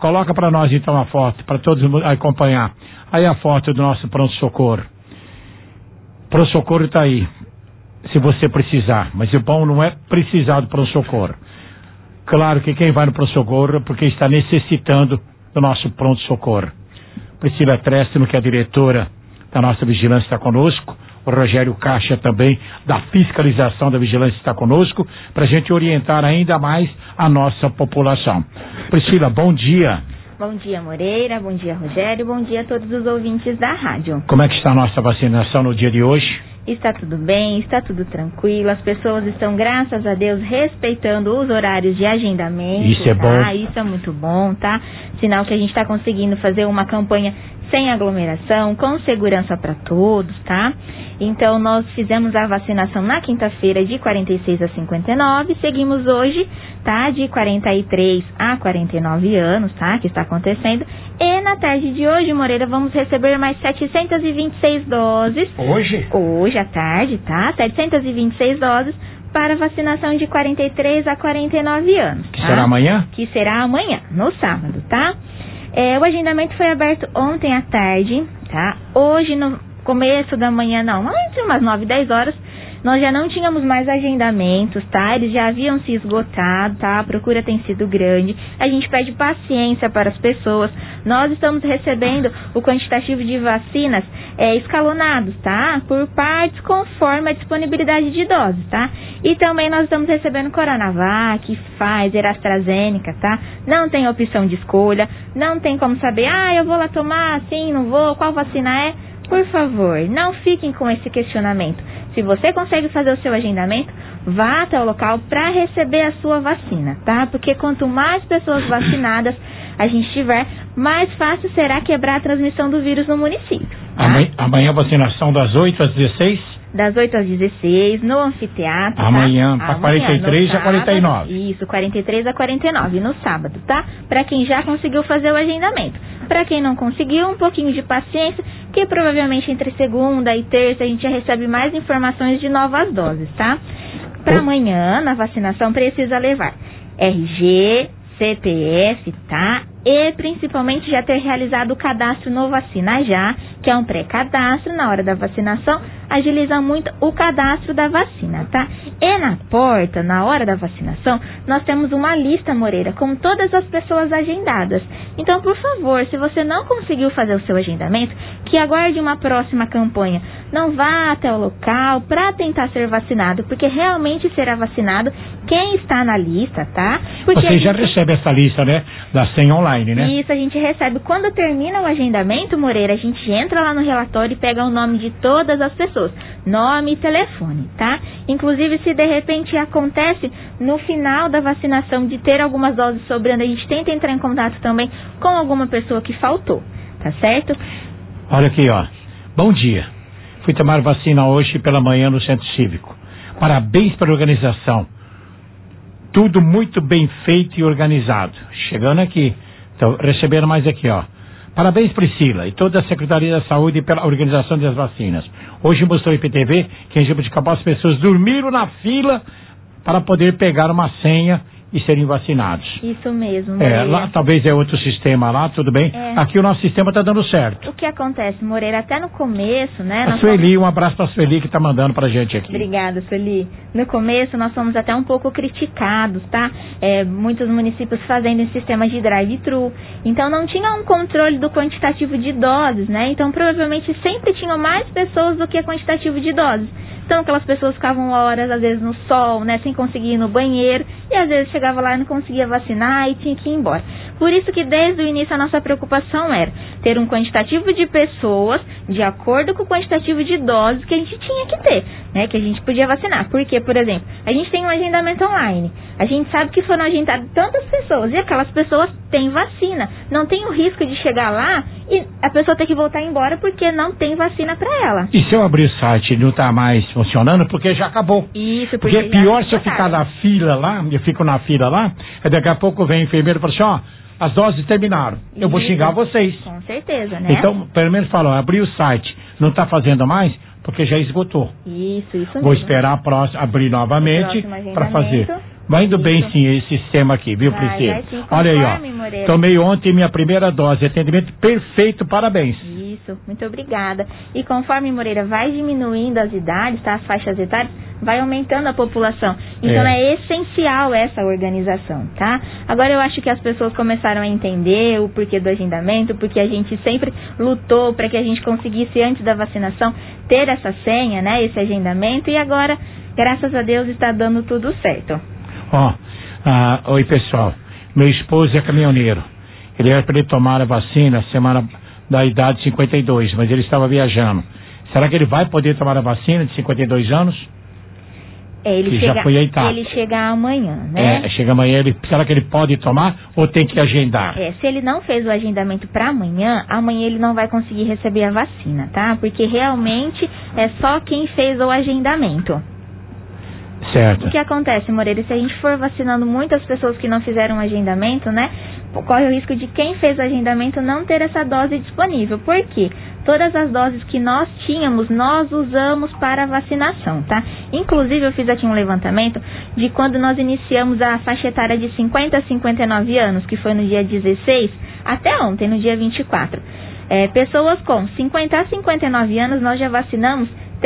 Coloca para nós então a foto, para todos acompanhar. Aí a foto do nosso pronto-socorro. Pronto-socorro está aí, se você precisar. Mas o bom não é precisar do pronto-socorro. Claro que quem vai no pronto-socorro é porque está necessitando do nosso pronto-socorro. Priscila Trestino, que é a diretora da nossa vigilância, está conosco. O Rogério Caixa também, da fiscalização da vigilância, está conosco, para a gente orientar ainda mais a nossa população. Priscila, bom dia. Bom dia, Moreira, bom dia, Rogério, bom dia a todos os ouvintes da rádio. Como é que está a nossa vacinação no dia de hoje? Está tudo bem, está tudo tranquilo, as pessoas estão, graças a Deus, respeitando os horários de agendamento. Isso é bom. Isso é muito bom, tá? Sinal que a gente está conseguindo fazer uma campanha sem aglomeração, com segurança para todos, tá? Então, nós fizemos a vacinação na quinta-feira de 46 a 59, seguimos hoje, tá? De 43 a 49 anos, tá? Que está acontecendo. E na tarde de hoje, Moreira, vamos receber mais 726 doses. Hoje? Hoje à tarde, tá? 726 doses para vacinação de 43 a 49 anos. Que será amanhã? Que será amanhã, no sábado, tá? O agendamento foi aberto ontem à tarde, tá? Hoje, no começo da manhã, não, entre umas 9 e 10 horas, nós já não tínhamos mais agendamentos, tá? Eles já haviam se esgotado, tá? A procura tem sido grande. A gente pede paciência para as pessoas. Nós estamos recebendo o quantitativo de vacinas escalonados, tá? Por partes, conforme a disponibilidade de doses, tá? E também nós estamos recebendo Coronavac, Pfizer, AstraZeneca, tá? Não tem opção de escolha, não tem como saber, eu vou lá tomar, sim, não vou, qual vacina é? Por favor, não fiquem com esse questionamento. Se você consegue fazer o seu agendamento, vá até o local para receber a sua vacina, tá? Porque quanto mais pessoas vacinadas a gente tiver, mais fácil será quebrar a transmissão do vírus no município. Tá? Amanhã a vacinação das 8 às 16? Das 8 às 16, no anfiteatro, amanhã, tá? Para 43 a 49. Isso, 43 a 49, no sábado, tá? Para quem já conseguiu fazer o agendamento. Para quem não conseguiu, um pouquinho de paciência, que provavelmente entre segunda e terça a gente já recebe mais informações de novas doses, tá? Para amanhã, na vacinação, precisa levar RG, CPF, tá? E principalmente já ter realizado o cadastro no Vacina Já, que é um pré-cadastro na hora da vacinação, agiliza muito o cadastro da vacina, tá? E na porta, na hora da vacinação, nós temos uma lista, Moreira, com todas as pessoas agendadas. Então, por favor, se você não conseguiu fazer o seu agendamento, que aguarde uma próxima campanha. Não vá até o local para tentar ser vacinado, porque realmente será vacinado quem está na lista, tá? Porque você já recebe essa lista, né? Da senha online, né? Isso, a gente recebe. Quando termina o agendamento, Moreira, a gente entra lá no relatório e pega o nome de todas as pessoas. Nome e telefone, tá? Inclusive, se de repente acontece no final da vacinação de ter algumas doses sobrando, a gente tenta entrar em contato também com alguma pessoa que faltou, tá certo? Olha aqui, ó. Bom dia. Fui tomar vacina hoje pela manhã no Centro Cívico. Parabéns pela organização. Tudo muito bem feito e organizado. Chegando aqui. Então, recebendo mais aqui, ó. Parabéns, Priscila, e toda a Secretaria da Saúde pela organização das vacinas. Hoje mostrou o IPTV que em Jabuticabal as pessoas dormiram na fila para poder pegar uma senha e serem vacinados. Isso mesmo, Moreira. Lá talvez é outro sistema lá, tudo bem. Aqui o nosso sistema está dando certo. O que acontece, Moreira, até no começo, né? A Sueli, um abraço para a Sueli que está mandando pra gente aqui. Obrigada, Sueli. No começo nós fomos até um pouco criticados, tá? Muitos municípios fazendo esse sistema de drive-thru. Então não tinha um controle do quantitativo de doses, né? Então provavelmente sempre tinham mais pessoas do que quantitativo de doses. Então aquelas pessoas ficavam horas, às vezes no sol, né, sem conseguir ir no banheiro, e às vezes chegava lá e não conseguia vacinar e tinha que ir embora. Por isso que desde o início a nossa preocupação era ter um quantitativo de pessoas de acordo com o quantitativo de doses que a gente tinha que ter, né, que a gente podia vacinar. Porque, por exemplo, a gente tem um agendamento online, a gente sabe que foram agendadas tantas pessoas e aquelas pessoas têm vacina. Não tem o risco de chegar lá e a pessoa ter que voltar embora porque não tem vacina para ela. E se eu abrir o site e não tá mais funcionando, porque já acabou. Isso, porque é pior se eu ficar na fila lá, eu fico na fila lá, e daqui a pouco vem o enfermeiro e fala assim, ó, as doses terminaram. Eu vou xingar vocês. Com certeza, né? Então, pelo menos falam, abrir o site, não está fazendo mais, porque já esgotou. Isso Vou esperar a próxima, abrir novamente para fazer. Vai indo bem sim esse sistema aqui, viu, Priscila? Olha aí, ó. Moreira. Tomei ontem minha primeira dose. Atendimento perfeito, parabéns. Isso, muito obrigada. E conforme, Moreira, vai diminuindo as idades, tá? As faixas etárias, vai aumentando a população. Então é essencial essa organização, tá? Agora eu acho que as pessoas começaram a entender o porquê do agendamento, porque a gente sempre lutou para que a gente conseguisse, antes da vacinação, ter essa senha, né? Esse agendamento, e agora, graças a Deus, está dando tudo certo. Oi pessoal, meu esposo é caminhoneiro. Ele era para ele tomar a vacina semana da idade de 52, mas ele estava viajando. Será que ele vai poder tomar a vacina de 52 anos? Ele chega amanhã, né? Chega amanhã. Será que ele pode tomar ou tem que agendar? Se ele não fez o agendamento para amanhã ele não vai conseguir receber a vacina, tá? Porque realmente é só quem fez o agendamento. Certo. O que acontece, Moreira? Se a gente for vacinando muitas pessoas que não fizeram o agendamento, né? Corre o risco de quem fez o agendamento não ter essa dose disponível. Por quê? Todas as doses que nós tínhamos, nós usamos para a vacinação, tá? Inclusive, eu fiz aqui um levantamento de quando nós iniciamos a faixa etária de 50 a 59 anos, que foi no dia 16, até ontem, no dia 24. Pessoas com 50 a 59 anos, nós já vacinamos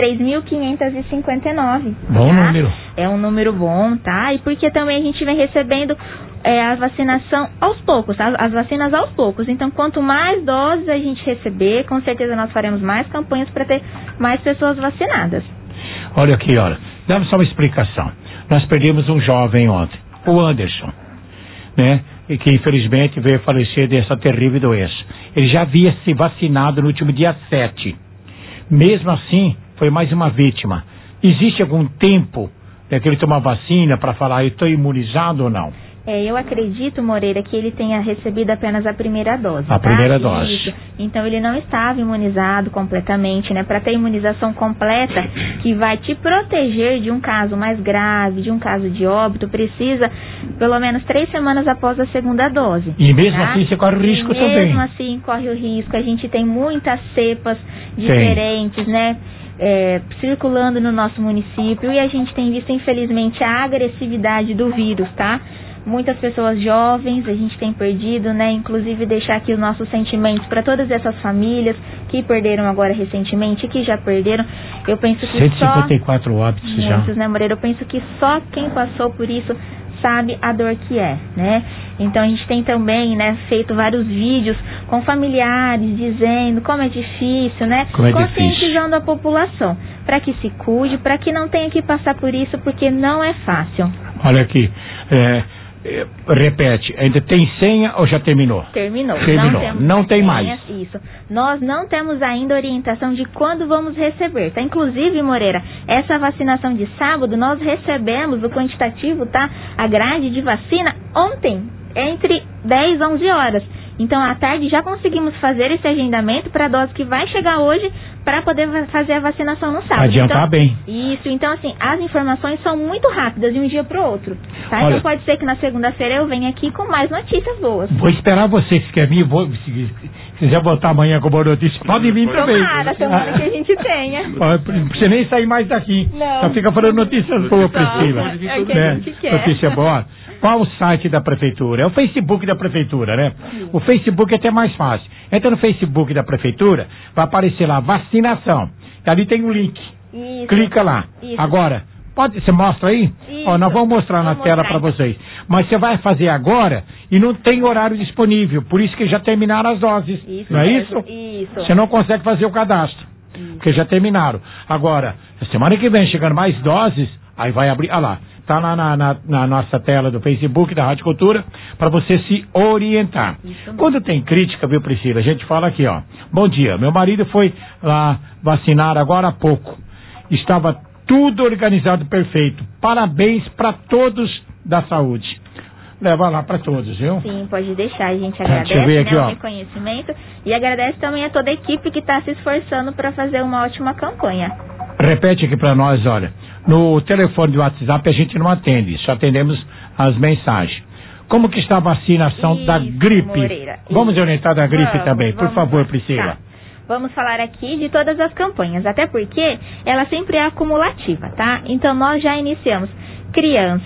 3.559. Bom número. É um número bom, tá? E porque também a gente vem recebendo a vacinação aos poucos, tá? As vacinas aos poucos. Então, quanto mais doses a gente receber, com certeza nós faremos mais campanhas para ter mais pessoas vacinadas. Olha aqui, olha. Dá só uma explicação. Nós perdemos um jovem ontem, o Anderson, né? E que infelizmente veio falecer dessa terrível doença. Ele já havia se vacinado no último dia 7. Mesmo assim, foi mais uma vítima. Existe algum tempo que ele toma vacina para falar, eu estou imunizado ou não? Eu acredito, Moreira, que ele tenha recebido apenas a primeira dose. A primeira dose. Isso. Então ele não estava imunizado completamente, né? Para ter imunização completa, que vai te proteger de um caso mais grave, de um caso de óbito, precisa pelo menos 3 semanas após a segunda dose. E mesmo assim você corre o risco também. Mesmo assim corre o risco. A gente tem muitas cepas diferentes, né? Circulando no nosso município, e a gente tem visto, infelizmente, a agressividade do vírus, tá? Muitas pessoas jovens a gente tem perdido, né? Inclusive deixar aqui os nossos sentimentos para todas essas famílias que perderam agora recentemente, que já perderam. Eu penso que 154 óbitos já. Muitos, né, Moreira? Eu penso que só quem passou por isso sabe a dor que é, né? Então a gente tem também, né, feito vários vídeos com familiares dizendo como é difícil, né? Conscientizando a população para que se cuide, para que não tenha que passar por isso, porque não é fácil. Olha aqui, repete, ainda tem senha ou já terminou? Terminou. Não tem mais. Isso. Nós não temos ainda orientação de quando vamos receber, tá? Inclusive, Moreira, essa vacinação de sábado, nós recebemos o quantitativo, tá? A grade de vacina ontem, entre 10 e 11 horas. Então, à tarde já conseguimos fazer esse agendamento para a dose que vai chegar hoje, para poder fazer a vacinação no sábado. Adiantar bem. Isso, então assim, as informações são muito rápidas de um dia para o outro, tá? Olha, então pode ser que na segunda-feira eu venha aqui com mais notícias boas. Vou esperar vocês que quer vir, se quiser botar amanhã com boa notícia, pode vir também. Tomara que a gente tenha. Não precisa nem sair mais daqui. Não. Só fica falando notícias boas, Priscila. É o que a gente quer. Notícia boa. Qual o site da prefeitura? É o Facebook da prefeitura, né? Sim. O Facebook é até mais fácil. Entra no Facebook da prefeitura, vai aparecer lá, vacinação. E ali tem um link. Isso. Clica lá. Isso. Agora, você mostra aí? Isso. Nós vamos mostrar na tela para vocês. Mas você vai fazer agora e não tem horário disponível. Por isso que já terminaram as doses. Isso não é mesmo. isso? Você não consegue fazer o cadastro. Porque já terminaram. Agora, semana que vem, chegando mais doses, aí vai abrir. Olha lá. Está na nossa tela do Facebook, da Rádio Cultura, para você se orientar. Quando tem crítica, viu, Priscila? A gente fala aqui, ó. Bom dia, meu marido foi lá vacinar agora há pouco. Estava tudo organizado perfeito. Parabéns para todos da saúde. Leva lá para todos, viu? Sim, pode deixar. A gente agradece aqui, o reconhecimento e agradece também a toda a equipe que está se esforçando para fazer uma ótima campanha. Repete aqui para nós, olha. No telefone do WhatsApp a gente não atende, só atendemos as mensagens. Como que está a vacinação da gripe? Moreira, vamos orientar da gripe também, por favor, Priscila. Tá. Vamos falar aqui de todas as campanhas, até porque ela sempre é acumulativa, tá? Então nós já iniciamos crianças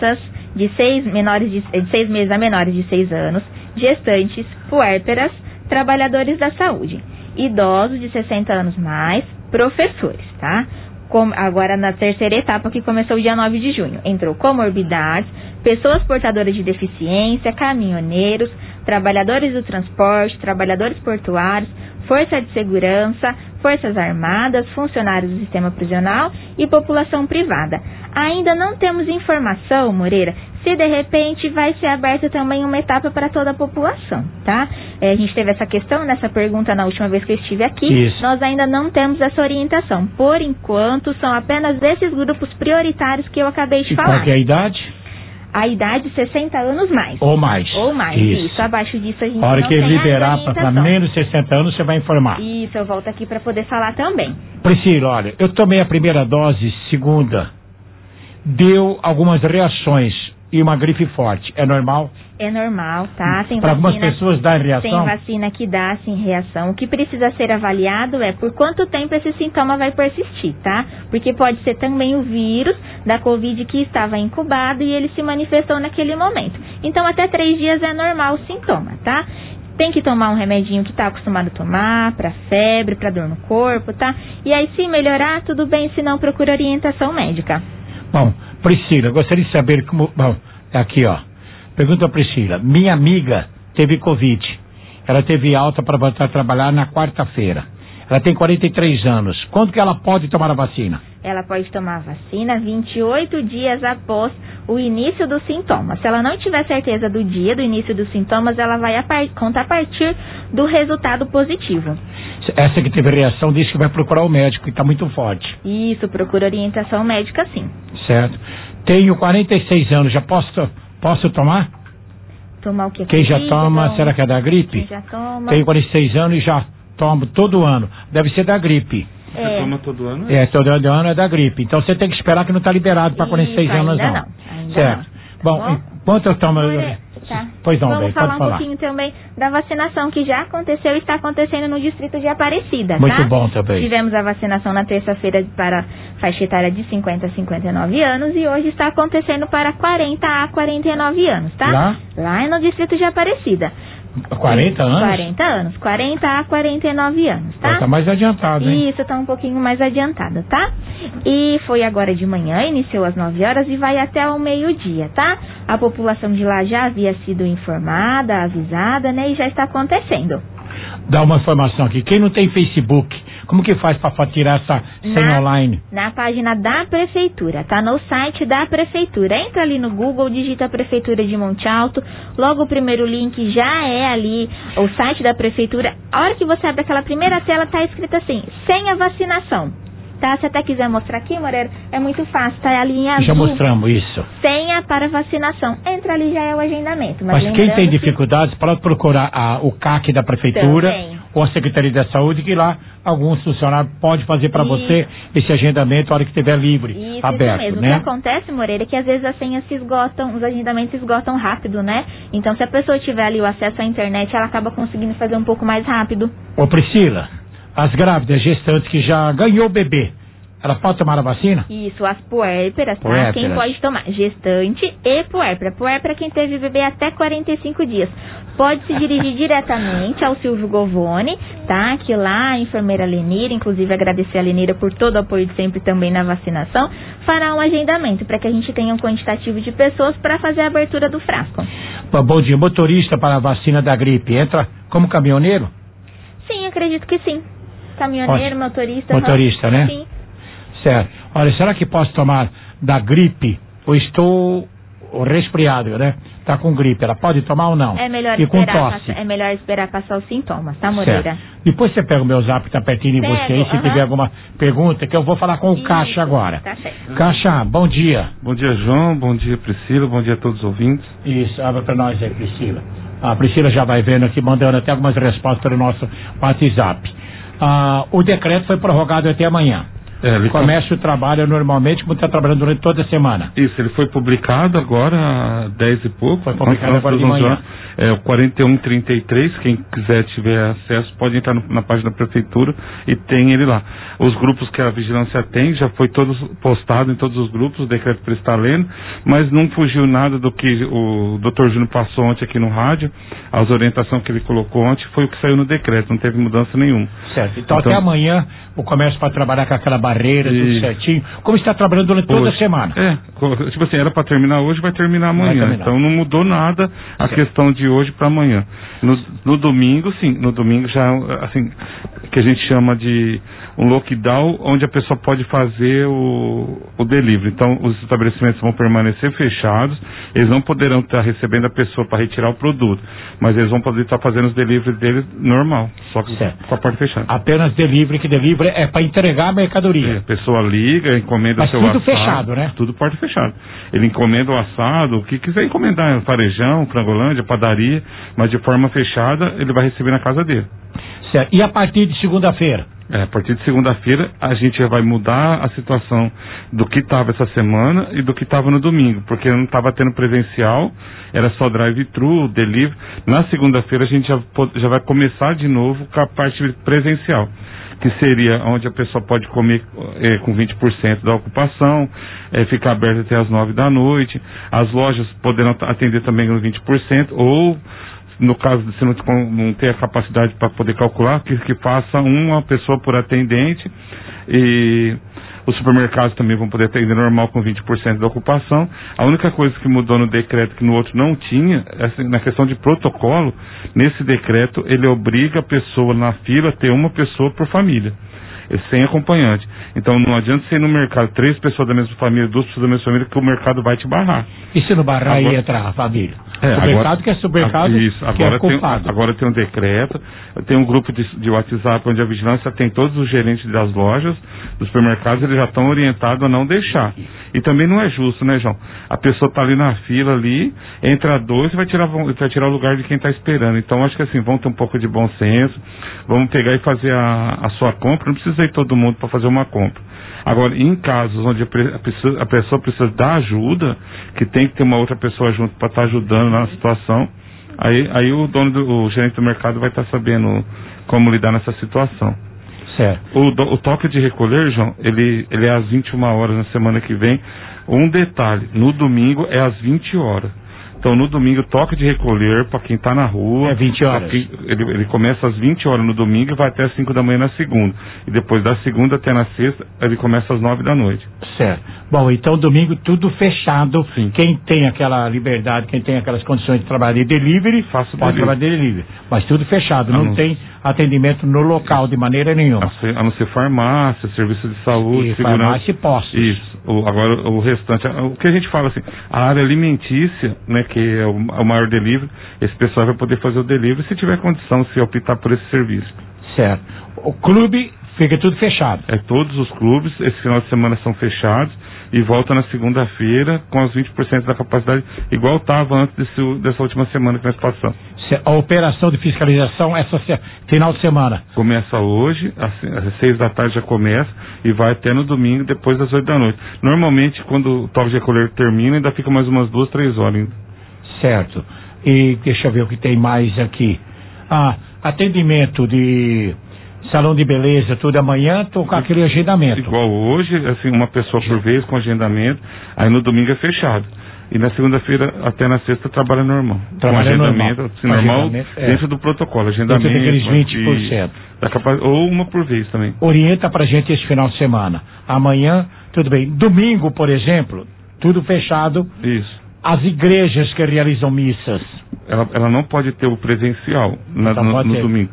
de 6 meses a menores de 6 anos, gestantes, puérperas, trabalhadores da saúde, idosos de 60 anos mais, professores, tá? Agora na terceira etapa, que começou dia 9 de junho, entrou comorbidades, pessoas portadoras de deficiência, caminhoneiros, trabalhadores do transporte, trabalhadores portuários, força de segurança, forças armadas, funcionários do sistema prisional e população privada. Ainda não temos informação, Moreira, se de repente vai ser aberta também uma etapa para toda a população, tá? A gente teve essa questão, nessa pergunta na última vez que eu estive aqui. Isso. Nós ainda não temos essa orientação. Por enquanto, são apenas esses grupos prioritários que eu acabei de falar. Qual que é a idade? A idade 60 anos mais. Ou mais. Isso. Abaixo disso a gente a hora não que tem liberar para menos de 60 anos, você vai informar. Isso, eu volto aqui para poder falar também. Priscila, olha, eu tomei a primeira dose, segunda, deu algumas reações e uma gripe forte. É normal? É normal, tá? Para algumas pessoas dá reação? Tem vacina que dá, sim, reação. O que precisa ser avaliado é por quanto tempo esse sintoma vai persistir, tá? Porque pode ser também o vírus da Covid que estava incubado e ele se manifestou naquele momento. Então, até 3 dias é normal o sintoma, tá? Tem que tomar um remedinho que está acostumado a tomar, para febre, para dor no corpo, tá? E aí, se melhorar, tudo bem, se não, procura orientação médica. Bom, Priscila, eu gostaria de saber como... Bom, aqui, ó. Pergunta a Priscila. Minha amiga teve Covid. Ela teve alta para voltar a trabalhar na quarta-feira. Ela tem 43 anos. Quando que ela pode tomar a vacina? Ela pode tomar a vacina 28 dias após o início dos sintomas. Se ela não tiver certeza do dia do início dos sintomas, ela vai contar a partir do resultado positivo. Essa que teve reação disse que vai procurar o médico, que está muito forte. Isso, procura orientação médica, sim. Certo. Tenho 46 anos, já posso tomar? Tomar o que? Quem já toma, será que é da gripe? Quem já toma. Tenho 46 anos e já tomo todo ano. Deve ser da gripe. Você toma todo ano? Todo ano é da gripe. Então você tem que esperar que não está liberado para 46 anos, não. Ainda certo. Não. Bom, enquanto eu tomo... Tá. Pois não, vamos falar pode um pouquinho também da vacinação que já aconteceu e está acontecendo no distrito de Aparecida, tá? Muito bom também. Tivemos a vacinação na terça-feira para faixa etária de 50 a 59 anos e hoje está acontecendo para 40 a 49 anos, tá? Lá no distrito de Aparecida. 40 anos? 40 anos, 40 a 49 anos, tá? Está mais adiantado, hein? Isso, está um pouquinho mais adiantado, tá? E foi agora de manhã, iniciou às 9 horas e vai até o meio-dia, tá? A população de lá já havia sido informada, avisada, né? E já está acontecendo. Dá uma informação aqui. Quem não tem Facebook, como que faz para tirar essa senha online? Na página da prefeitura, tá no site da prefeitura. Entra ali no Google, digita a Prefeitura de Monte Alto. Logo o primeiro link já é ali o site da prefeitura. A hora que você abre aquela primeira tela, tá escrito assim, senha vacinação. Tá? Se até quiser mostrar aqui, Moreira, é muito fácil, tá? Ali em azul. Já mostramos isso. Senha para vacinação. Entra ali, já é o agendamento. Mas quem tem dificuldades, pode procurar o CAC da prefeitura ou a Secretaria da Saúde, que lá alguns funcionários podem fazer para você esse agendamento a hora que estiver livre, aberto, isso mesmo. né? O que acontece, Moreira, é que às vezes as senhas se esgotam, os agendamentos se esgotam rápido, né? Então, se a pessoa tiver ali o acesso à internet, ela acaba conseguindo fazer um pouco mais rápido. Ô, Priscila, as grávidas gestantes que já ganhou o bebê, ela pode tomar a vacina? Isso, as puérperas, tá? Quem pode tomar? Gestante e puérpera. Puérpera é quem teve bebê até 45 dias. Pode se dirigir diretamente ao Silvio Govone, tá? Que lá a enfermeira Lenira, inclusive agradecer a Lenira por todo o apoio de sempre também na vacinação, fará um agendamento para que a gente tenha um quantitativo de pessoas para fazer a abertura do frasco. Bom dia, motorista para a vacina da gripe, entra como caminhoneiro? Sim, acredito que sim. Caminhoneiro, motorista. Motorista, né? Sim. Certo. Olha, será que posso tomar da gripe? Ou estou resfriado, né? Tá com gripe. Ela pode tomar ou não? É melhor, esperar passar os sintomas, tá, Moreira? Certo. Depois você pega o meu zap que tá pertinho de você aí, se tiver alguma pergunta, que eu vou falar com o Caixa agora. Tá certo. Caixa, bom dia. Bom dia, João. Bom dia, Priscila. Bom dia a todos os ouvintes. Isso, abre para nós aí, Priscila. A Priscila já vai vendo aqui, mandando até algumas respostas pelo nosso WhatsApp. O decreto foi prorrogado até amanhã. O comércio trabalha normalmente como está trabalhando durante toda a semana. Isso, ele foi publicado agora às 10 e pouco. Foi publicado agora de manhã. É o 4133, quem quiser tiver acesso pode entrar na página da prefeitura e tem ele lá. Os grupos que a vigilância tem, já foi todos postado em todos os grupos, o decreto para estar lendo, mas não fugiu nada do que o Dr. Júnior passou ontem aqui no rádio, as orientações que ele colocou ontem foi o que saiu no decreto, não teve mudança nenhuma. Certo, então até amanhã o comércio pode trabalhar com aquela barreira, tudo certinho, como está trabalhando durante toda a semana. Tipo assim, era para terminar hoje, vai terminar amanhã, então não mudou nada a questão de hoje para amanhã. No domingo, sim, no domingo já, assim, que a gente chama de um lockdown, onde a pessoa pode fazer o delivery. Então, os estabelecimentos vão permanecer fechados, eles não poderão estar recebendo a pessoa para retirar o produto, mas eles vão poder estar fazendo os deliveries deles normal, só que com a porta fechada. Apenas delivery, que delivery é para entregar a mercadoria. A pessoa liga, encomenda o seu assado. Mas tudo fechado, né? Tudo porta fechada. Ele encomenda o assado, o que quiser encomendar, farejão, frangolândia, padaria, mas de forma fechada, ele vai receber na casa dele. Certo. E a partir de segunda-feira? A partir de segunda-feira a gente já vai mudar a situação do que estava essa semana e do que estava no domingo, porque não estava tendo presencial, era só drive-thru, delivery. Na segunda-feira a gente já vai começar de novo com a parte presencial, que seria onde a pessoa pode comer com 20% da ocupação, ficar aberta até as 9 da noite, as lojas poderão atender também no 20%, ou no caso de você não ter a capacidade para poder calcular, que faça uma pessoa por atendente, e os supermercados também vão poder atender normal com 20% da ocupação. A única coisa que mudou no decreto que no outro não tinha, na questão de protocolo, nesse decreto ele obriga a pessoa na fila a ter uma pessoa por família, sem acompanhante. Então não adianta você ir no mercado 3 pessoas da mesma família, 2 pessoas da mesma família, que o mercado vai te barrar. E se no barrar aí entrar a família? Supermercado que é supermercado, que é culpado. Agora tem um decreto, tem um grupo de WhatsApp onde a vigilância tem todos os gerentes das lojas, dos supermercados, eles já estão orientados a não deixar. E também não é justo, né, João? A pessoa está ali na fila, entra 2 e vai tirar o lugar de quem está esperando. Então acho que assim, vamos ter um pouco de bom senso, vamos pegar e fazer a sua compra, não precisa ir todo mundo para fazer uma compra. Agora, em casos onde a pessoa precisa dar ajuda, que tem que ter uma outra pessoa junto para estar ajudando na situação, aí o gerente do mercado vai estar sabendo como lidar nessa situação. Certo. O toque de recolher, João, ele é às 21 horas na semana que vem. Um detalhe, no domingo é às 20 horas. Então, no domingo, toque de recolher para quem está na rua. É 20 horas. Ele começa às 20 horas no domingo e vai até às 5 da manhã na segunda. E depois da segunda até na sexta, ele começa às 9 da noite. Certo. Bom, então domingo tudo fechado. Sim. Quem tem aquela liberdade, quem tem aquelas condições de trabalhar de delivery, pode trabalhar de delivery. Mas tudo fechado, não tem atendimento no local de maneira nenhuma. A não ser farmácia, serviço de saúde, segurança. Farmácia e postos. Isso. Agora o restante, o que a gente fala assim, a área alimentícia, né, que é o maior delivery, esse pessoal vai poder fazer o delivery se tiver condição, se optar por esse serviço. Certo. O clube fica tudo fechado. Todos os clubes, esse final de semana são fechados e volta na segunda-feira com os 20% da capacidade, igual estava antes dessa última semana que nós passamos. A operação de fiscalização final de semana? Começa hoje, às 6 da tarde já começa e vai até no domingo, depois das 8 da noite. Normalmente, quando o toque de recolher termina, ainda fica mais umas 2, 3 horas ainda. Certo. E deixa eu ver o que tem mais aqui. Atendimento de salão de beleza, tudo amanhã, tô com aquele agendamento. Igual hoje, assim, uma pessoa por vez com agendamento, aí no domingo é fechado. E na segunda-feira até na sexta trabalha normal. Trabalha com agendamento, assim, normal dentro do protocolo, agendamento. Dentro daqueles 20%. Ou uma por vez também. Orienta pra gente esse final de semana. Amanhã, tudo bem. Domingo, por exemplo, tudo fechado. Isso. As igrejas que realizam missas. Ela não pode ter o presencial no domingo.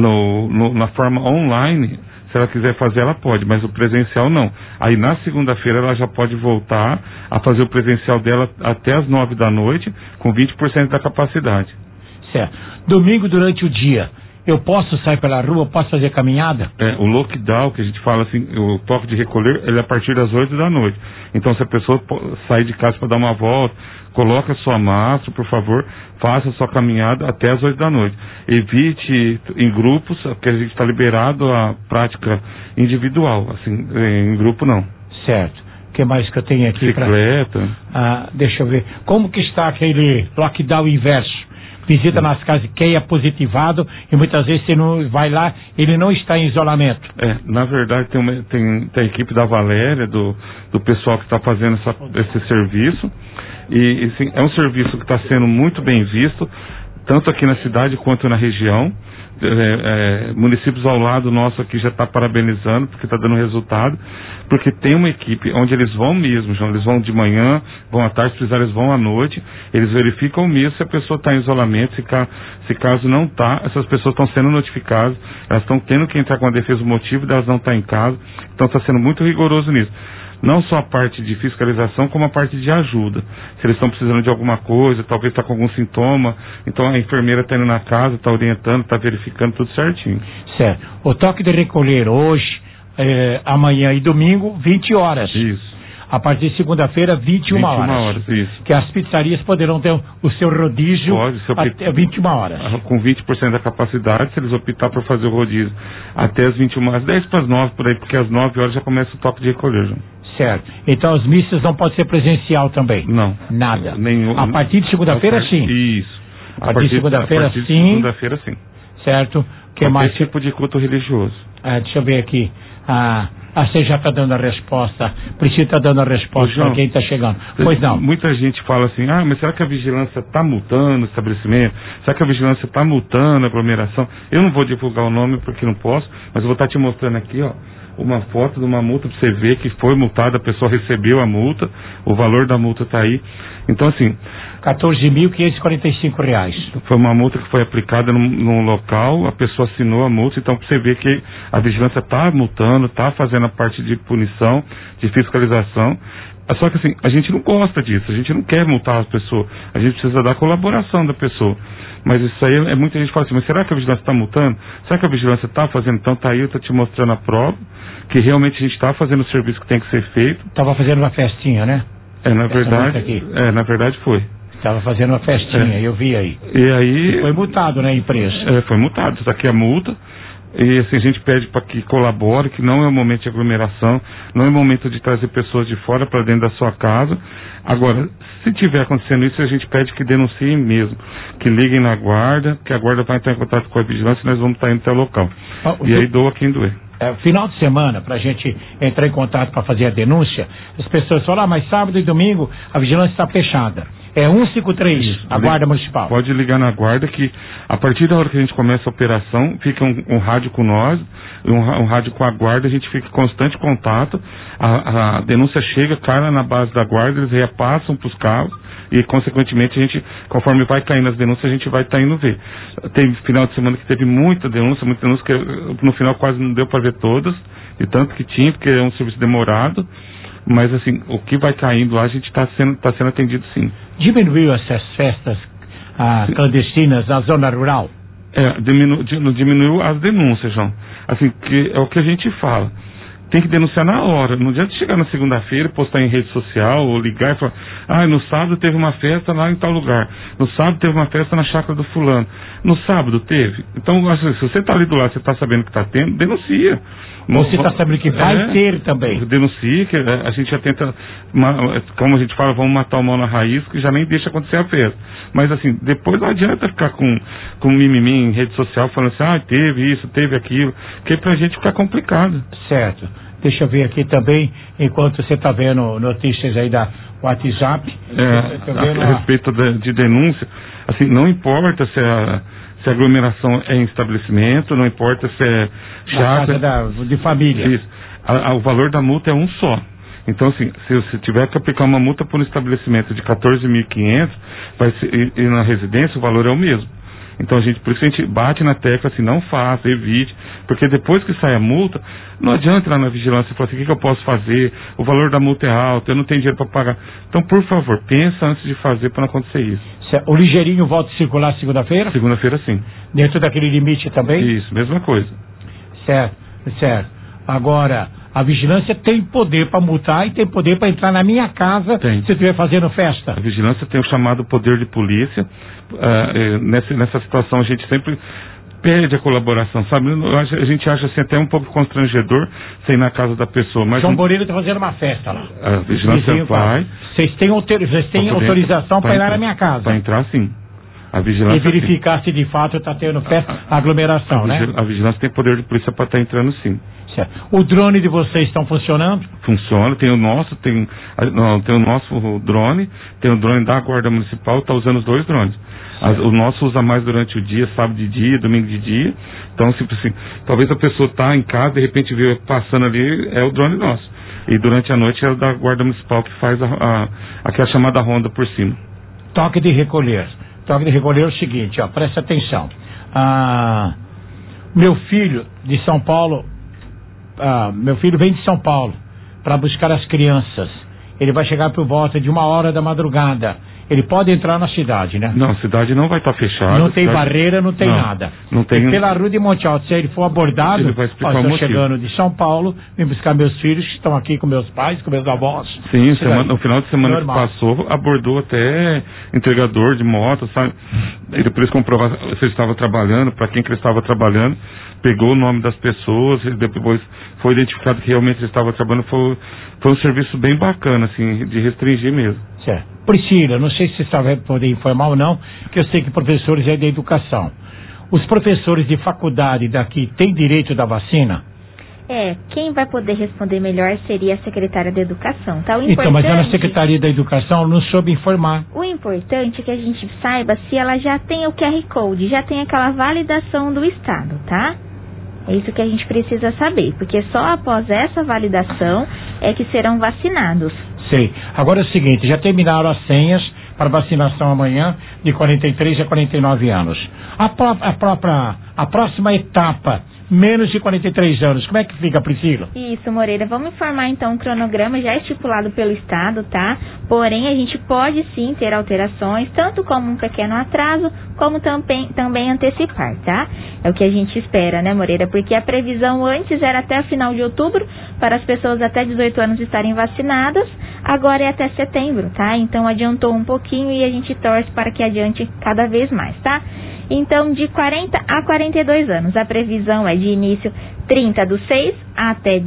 Na forma online, se ela quiser fazer, ela pode, mas o presencial não. Aí na segunda-feira ela já pode voltar a fazer o presencial dela até as 9 da noite, com 20% da capacidade. Certo. Domingo durante o dia, eu posso sair pela rua, posso fazer caminhada? O lockdown, que a gente fala assim, o toque de recolher, ele é a partir das 8 da noite. Então, se a pessoa sair de casa para dar uma volta, coloque a sua máscara, por favor, faça a sua caminhada até as 8 da noite. Evite em grupos, porque a gente está liberado a prática individual, assim, em grupo não. Certo. O que mais que eu tenho aqui? Bicicleta. Deixa eu ver. Como que está aquele lockdown inverso? Visita nas casas, quem é positivado e muitas vezes você não vai lá, ele não está em isolamento. Na verdade tem a equipe da Valéria, do pessoal que está fazendo esse serviço, e sim, é um serviço que está sendo muito bem visto, tanto aqui na cidade quanto na região. Municípios ao lado nosso aqui já está parabenizando, porque está dando resultado, porque tem uma equipe onde eles vão mesmo, João, eles vão de manhã, vão à tarde, se precisar eles vão à noite, eles verificam mesmo se a pessoa está em isolamento, se caso não está, essas pessoas estão sendo notificadas, elas estão tendo que entrar com a defesa do motivo delas não estar em casa, então está sendo muito rigoroso nisso. Não só a parte de fiscalização, como a parte de ajuda. Se eles estão precisando de alguma coisa, talvez está com algum sintoma, então a enfermeira está indo na casa, está orientando, está verificando tudo certinho. Certo. O toque de recolher hoje, amanhã e domingo, 20 horas. Isso. A partir de segunda-feira, 21 horas. Isso. Que as pizzarias poderão ter o seu rodízio até 21 horas. Com 20% da capacidade, se eles optar por fazer o rodízio até as 21 horas, 10 para as 9 por aí, porque às 9 horas já começa o toque de recolher, João. Certo. Então as missas não podem ser presencial também? Não. Nada. A partir de segunda-feira, sim? Isso. A partir de segunda-feira, sim? Segunda-feira, sim. Certo. Que mais? Tipo de culto religioso. Deixa eu ver aqui. Você já está dando a resposta. Precisa estar dando a resposta para quem está chegando. Pois não. Muita gente fala assim, mas será que a vigilância está multando o estabelecimento? Será que a vigilância está multando a aglomeração? Eu não vou divulgar o nome porque não posso, mas eu vou estar te mostrando aqui, ó, uma foto de uma multa para você ver que foi multada, a pessoa recebeu a multa, o valor da multa está aí. Então, assim, R$14.545. Foi uma multa que foi aplicada num local, a pessoa assinou a multa, então para você ver que a vigilância está multando, está fazendo a parte de punição, de fiscalização. Só que assim, a gente não gosta disso, a gente não quer multar as pessoas, a gente precisa da colaboração da pessoa. Mas isso aí, muita gente fala assim, mas será que a vigilância está multando? Será que a vigilância está fazendo? Então tá aí, eu estou te mostrando a prova, que realmente a gente está fazendo o serviço que tem que ser feito. Estava fazendo uma festinha, né? Na verdade foi. Estava fazendo uma festinha, eu vi aí. E aí... Foi multado, né, a empresa? Foi multado, isso aqui é multa. E assim, a gente pede para que colabore, que não é o momento de aglomeração, não é o momento de trazer pessoas de fora para dentro da sua casa. Agora, se tiver acontecendo isso, a gente pede que denunciem mesmo, que liguem na guarda, que a guarda vai entrar em contato com a vigilância e nós vamos estar indo até o local. E aí doa quem doer. Final de semana, para a gente entrar em contato para fazer a denúncia, as pessoas falam, mas sábado e domingo a vigilância está fechada. É 153, a Guarda Municipal. Pode ligar na Guarda que a partir da hora que a gente começa a operação, fica um rádio com nós, um rádio com a Guarda, a gente fica em constante contato, a denúncia chega, cai na base da Guarda, eles repassam para os carros e consequentemente a gente, conforme vai caindo as denúncias, a gente vai estar indo ver. Tem final de semana que teve muita denúncia que no final quase não deu para ver todas, e tanto que tinha, porque é um serviço demorado. Mas assim, o que vai caindo lá, a gente está sendo atendido sim. Diminuiu essas festas clandestinas na zona rural? Diminuiu as denúncias, João. Assim, que é o que a gente fala. Tem que denunciar na hora. Não adianta chegar na segunda-feira, postar em rede social ou ligar e falar, no sábado teve uma festa lá em tal lugar. No sábado teve uma festa na chácara do fulano. No sábado teve. Então, assim, se você está ali do lado, você está sabendo que está tendo, denuncia. Você está sabendo que vai ter também. Denuncia, que a gente já tenta, como a gente fala, vamos matar o mal na raiz, que já nem deixa acontecer a festa. Mas assim, depois não adianta ficar com mimimi em rede social falando assim, teve isso, teve aquilo, que é pra gente ficar complicado. Certo. Deixa eu ver aqui também, enquanto você está vendo notícias aí da WhatsApp. A respeito de denúncia, assim, não importa se a aglomeração é em estabelecimento, não importa se é chácara de família. Isso. O valor da multa é um só. Então, assim, se você tiver que aplicar uma multa por um estabelecimento de 14.500, e na residência o valor é o mesmo. Então, por isso a gente bate na tecla assim, não faça, evite, porque depois que sai a multa, não adianta ir lá na vigilância e falar assim, o que eu posso fazer? O valor da multa é alto, eu não tenho dinheiro para pagar. Então, por favor, pensa antes de fazer para não acontecer isso. O ligeirinho volta a circular segunda-feira? Segunda-feira, sim. Dentro daquele limite também? Isso, mesma coisa. Certo. Agora, a vigilância tem poder para multar e tem poder para entrar na minha casa se estiver fazendo festa. A vigilância tem o chamado poder de polícia. Nessa situação a gente sempre pede a colaboração, sabe? A gente acha assim até um pouco constrangedor você ir na casa da pessoa. Mas João Moreira está fazendo uma festa lá. A vigilância vai. Vocês têm autorização para ir lá na minha casa? Para entrar, sim. A vigilância, e verificar se de fato está tendo festa, aglomeração, né? A vigilância tem poder de polícia para estar entrando, sim. Certo. O drone de vocês estão funcionando? Funciona, tem o nosso drone, tem o drone da Guarda Municipal, está usando os 2 drones. O nosso usa mais durante o dia, sábado de dia, domingo de dia. Então, tipo assim, talvez a pessoa está em casa, de repente vê passando ali, é o drone nosso. E durante a noite é o da Guarda Municipal que faz aquela chamada ronda por cima. Toque de recolher. Toque de recolher é o seguinte, presta atenção. Meu filho de São Paulo, meu filho vem de São Paulo para buscar as crianças. Ele vai chegar por volta de 1h da madrugada. Ele pode entrar na cidade, né? Não, a cidade não vai estar fechada. Não tem barreira, não tem nada. Não tem. E pela rua de Monte Alto, se ele for abordado, ele vai explicar o motivo. Estou chegando de São Paulo, vim buscar meus filhos que estão aqui com meus pais, com meus avós. Sim, no final de semana que passou, abordou até entregador de moto, sabe? Ele depois comprovar se ele estava trabalhando, para quem que ele estava trabalhando, pegou o nome das pessoas, e depois foi identificado que realmente ele estava trabalhando. Foi um serviço bem bacana, assim, de restringir mesmo. Certo. Priscila, não sei se você vai poder informar ou não, que eu sei que professores é da educação. Os professores de faculdade daqui têm direito da vacina? Quem vai poder responder melhor seria a secretária da Educação, tá? Então, mas na Secretaria da Educação não soube informar. O importante é que a gente saiba se ela já tem o QR Code, já tem aquela validação do Estado, tá? É isso que a gente precisa saber, porque só após essa validação é que serão vacinados. Sei. Agora é o seguinte, já terminaram as senhas para vacinação amanhã de 43 a 49 anos. A próxima etapa, menos de 43 anos, como é que fica, Priscila? Isso, Moreira, vamos informar então o cronograma já estipulado pelo Estado, tá? Porém, a gente pode sim ter alterações, tanto como um pequeno atraso, como também antecipar, tá? É o que a gente espera, né, Moreira? Porque a previsão antes era até o final de outubro, para as pessoas até 18 anos estarem vacinadas, agora é até setembro, tá? Então adiantou um pouquinho e a gente torce para que adiante cada vez mais, tá? Então, de 40 a 42 anos, a previsão é de início 30/6 até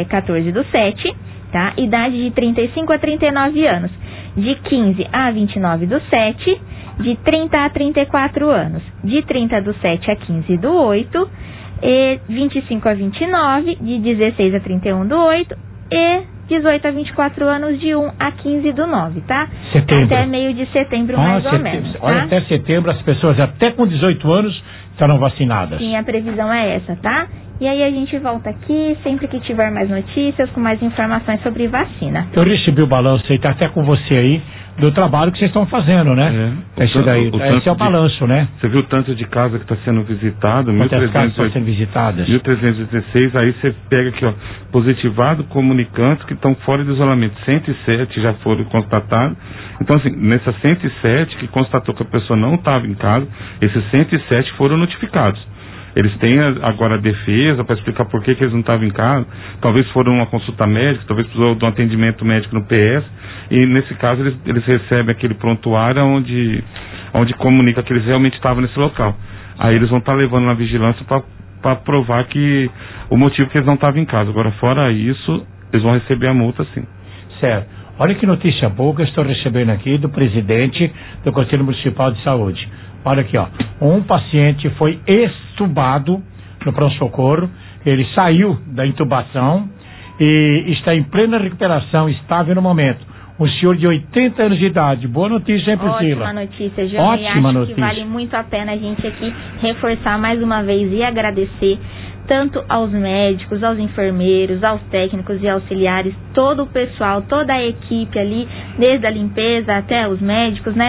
14/7, tá? Idade de 35 a 39 anos, de 15 a 29/7, de 30 a 34 anos, de 30/7 a 15/8, e 25 a 29, de 16 a 31/8 e 18 a 24 anos, de 1 a 15/9, tá? Setembro. Até meio de setembro, mais ou menos, tá? Olha, até setembro as pessoas até com 18 anos estarão vacinadas. Sim, a previsão é essa, tá? E aí a gente volta aqui sempre que tiver mais notícias, com mais informações sobre vacina. Eu recebi o balanço e tá até com você aí do trabalho que vocês estão fazendo, né? Esse é o balanço, né? Você viu o tanto de casa que está sendo visitado? Quantas casas estão sendo visitadas? 1.316, aí você pega aqui, positivado, comunicantes que estão fora de isolamento. 107 já foram constatados. Então, assim, nessas 107 que constatou que a pessoa não estava em casa, esses 107 foram notificados. Eles têm agora a defesa para explicar por que eles não estavam em casa. Talvez foram uma consulta médica, talvez precisou de um atendimento médico no PS. E nesse caso eles recebem aquele prontuário onde comunica que eles realmente estavam nesse local. Aí eles vão estar levando na vigilância para provar que o motivo que eles não estavam em casa. Agora, fora isso, eles vão receber a multa, sim. Certo. Olha que notícia boa que eu estou recebendo aqui do presidente do Conselho Municipal de Saúde. Olha aqui, um paciente foi extubado no pronto-socorro, ele saiu da intubação e está em plena recuperação, estável no momento. Um senhor de 80 anos de idade. Boa notícia, hein, Priscila? Ótima notícia, João. Ótima acho notícia. Que vale muito a pena a gente aqui reforçar mais uma vez e agradecer tanto aos médicos, aos enfermeiros, aos técnicos e auxiliares, todo o pessoal, toda a equipe ali, desde a limpeza até os médicos, né?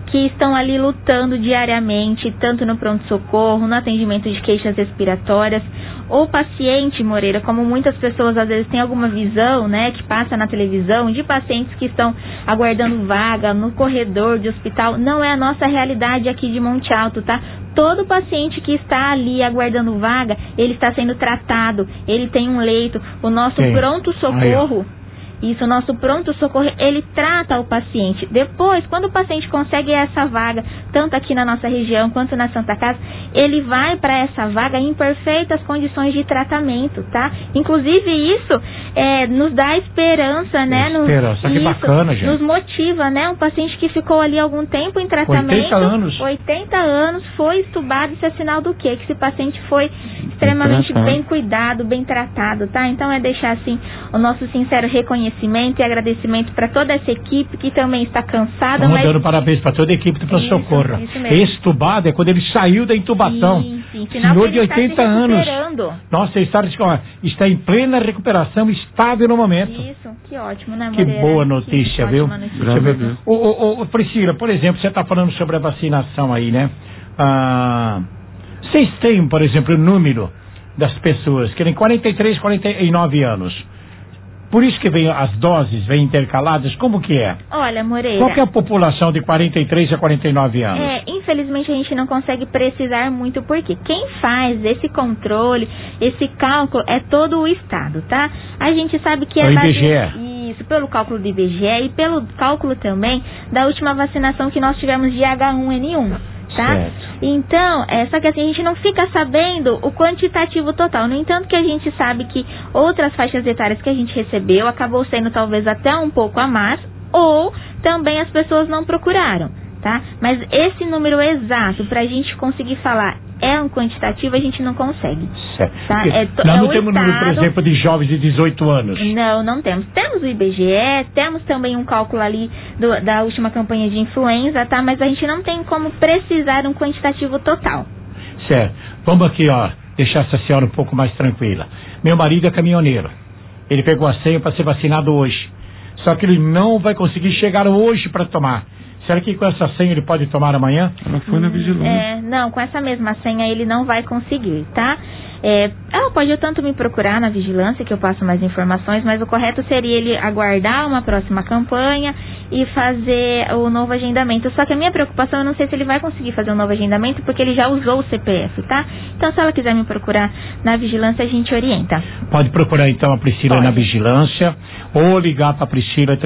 que estão ali lutando diariamente, tanto no pronto-socorro, no atendimento de queixas respiratórias. O paciente, Moreira, como muitas pessoas às vezes têm alguma visão, né, que passa na televisão, de pacientes que estão aguardando vaga no corredor de hospital, não é a nossa realidade aqui de Monte Alto, tá? Todo paciente que está ali aguardando vaga, ele está sendo tratado, ele tem um leito. O nosso pronto-socorro... Isso, o nosso pronto-socorro, ele trata o paciente. Depois, quando o paciente consegue essa vaga, tanto aqui na nossa região quanto na Santa Casa, ele vai para essa vaga em perfeitas condições de tratamento, tá? Inclusive isso nos dá esperança, né? Esperança, que bacana, gente. Nos motiva, né? Um paciente que ficou ali algum tempo em tratamento. 80 anos, foi estubado, isso é sinal do quê? Que esse paciente foi extremamente bem cuidado, bem tratado, tá? Então é deixar assim o nosso sincero reconhecimento e agradecimento para toda essa equipe que também está cansada. Estamos dando parabéns para toda a equipe do pronto-socorro. Estubado é quando ele saiu da intubação. Sim. Senhor de 80 anos. Nossa, ele está em plena recuperação, estável no momento. Isso, que ótimo, né, Moreira? Que boa notícia, viu? Priscila, por exemplo, você está falando sobre a vacinação aí, né? Vocês têm, por exemplo, o número das pessoas que têm 43, 49 anos. Por isso que as doses vêm intercaladas, como que é? Olha, Moreira... Qual que é a população de 43 a 49 anos? Infelizmente a gente não consegue precisar muito, porque quem faz esse controle, esse cálculo, é todo o Estado, tá? A gente sabe que é... O IBGE. Isso, pelo cálculo do IBGE e pelo cálculo também da última vacinação que nós tivemos de H1N1. Tá? Certo. Então, só que assim, a gente não fica sabendo o quantitativo total. No entanto, que a gente sabe que outras faixas etárias que a gente recebeu acabou sendo talvez até um pouco a mais, ou também as pessoas não procuraram, tá? Mas esse número exato, pra gente conseguir falar é um quantitativo, a gente não consegue. Certo. Tá? Nós não temos número, por exemplo, de jovens de 18 anos. Não temos. Temos o IBGE, temos também um cálculo ali da última campanha de influenza, tá? Mas a gente não tem como precisar um quantitativo total. Certo. Vamos aqui, deixar essa senhora um pouco mais tranquila. Meu marido é caminhoneiro. Ele pegou a senha para ser vacinado hoje. Só que ele não vai conseguir chegar hoje para tomar. Será que com essa senha ele pode tomar amanhã? Ela foi na vigilância. Não, com essa mesma senha ele não vai conseguir, tá? Ela pode tanto me procurar na vigilância, que eu passo mais informações, mas o correto seria ele aguardar uma próxima campanha e fazer o novo agendamento. Só que a minha preocupação, eu não sei se ele vai conseguir fazer um novo agendamento, porque ele já usou o CPF, tá? Então, se ela quiser me procurar na vigilância, a gente orienta. Pode procurar, então, a Priscila na vigilância, ou ligar para a Priscila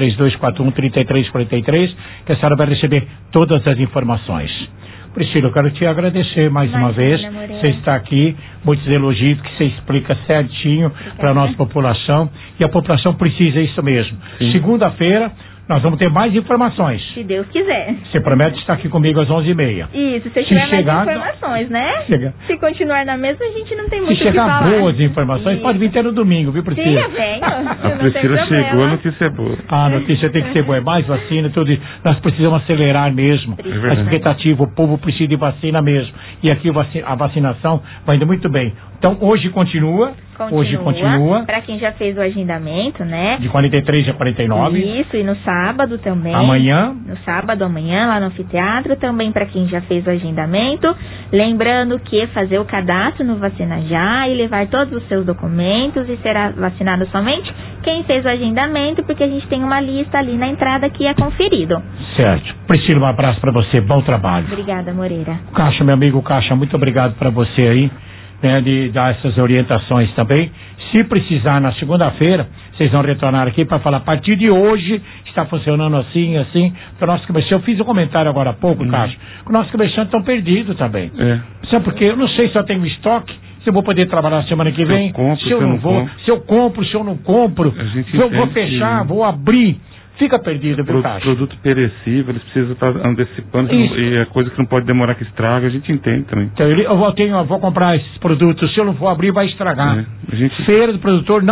3241-3343, que a senhora vai receber todas as informações. Priscila, eu quero te agradecer mais uma vez. Você está aqui, muitos elogios que você explica certinho para a nossa população. E a população precisa isso mesmo. Segunda-feira, nós vamos ter mais informações. Se Deus quiser. Você promete estar aqui comigo às 11h30. Isso, se tiver mais informações, né? Se continuar na mesma, a gente não tem muito o que falar. Se chegar boas informações, pode vir até no domingo, viu, Priscila? Sim, eu venho. A Priscila chegou, a notícia é boa. A notícia tem que ser boa, é mais vacina, tudo isso. Nós precisamos acelerar mesmo. A expectativa, o povo precisa de vacina mesmo. E aqui a vacinação vai indo muito bem. Então, hoje continua. Hoje continua. Para quem já fez o agendamento, né? De 43 a 49. Isso, e no sábado também. Amanhã. No sábado, amanhã, lá no anfiteatro, também para quem já fez o agendamento. Lembrando que fazer o cadastro no Vacina Já e levar todos os seus documentos e será vacinado somente quem fez o agendamento, porque a gente tem uma lista ali na entrada que é conferido. Certo. Priscila, um abraço para você, bom trabalho. Obrigada, Moreira. Caixa, meu amigo Caixa, muito obrigado para você aí. De dar essas orientações também. Se precisar, na segunda-feira, vocês vão retornar aqui para falar, a partir de hoje está funcionando assim, assim. O nosso comerciante, eu fiz um comentário agora há pouco, Caixa, que o nosso comerciante está perdido também. Sabe por quê? Eu não sei se eu tenho estoque, se eu vou poder trabalhar semana que vem, se eu não vou, se eu compro, se eu não compro, se eu vou fechar, vou abrir. Fica perdido, viu, Caixa? Produto perecível, eles precisam estar antecipando, e é coisa que não pode demorar que estraga, a gente entende também. Então, eu vou comprar esses produtos, se eu não for abrir, vai estragar. Feira do produtor não tem.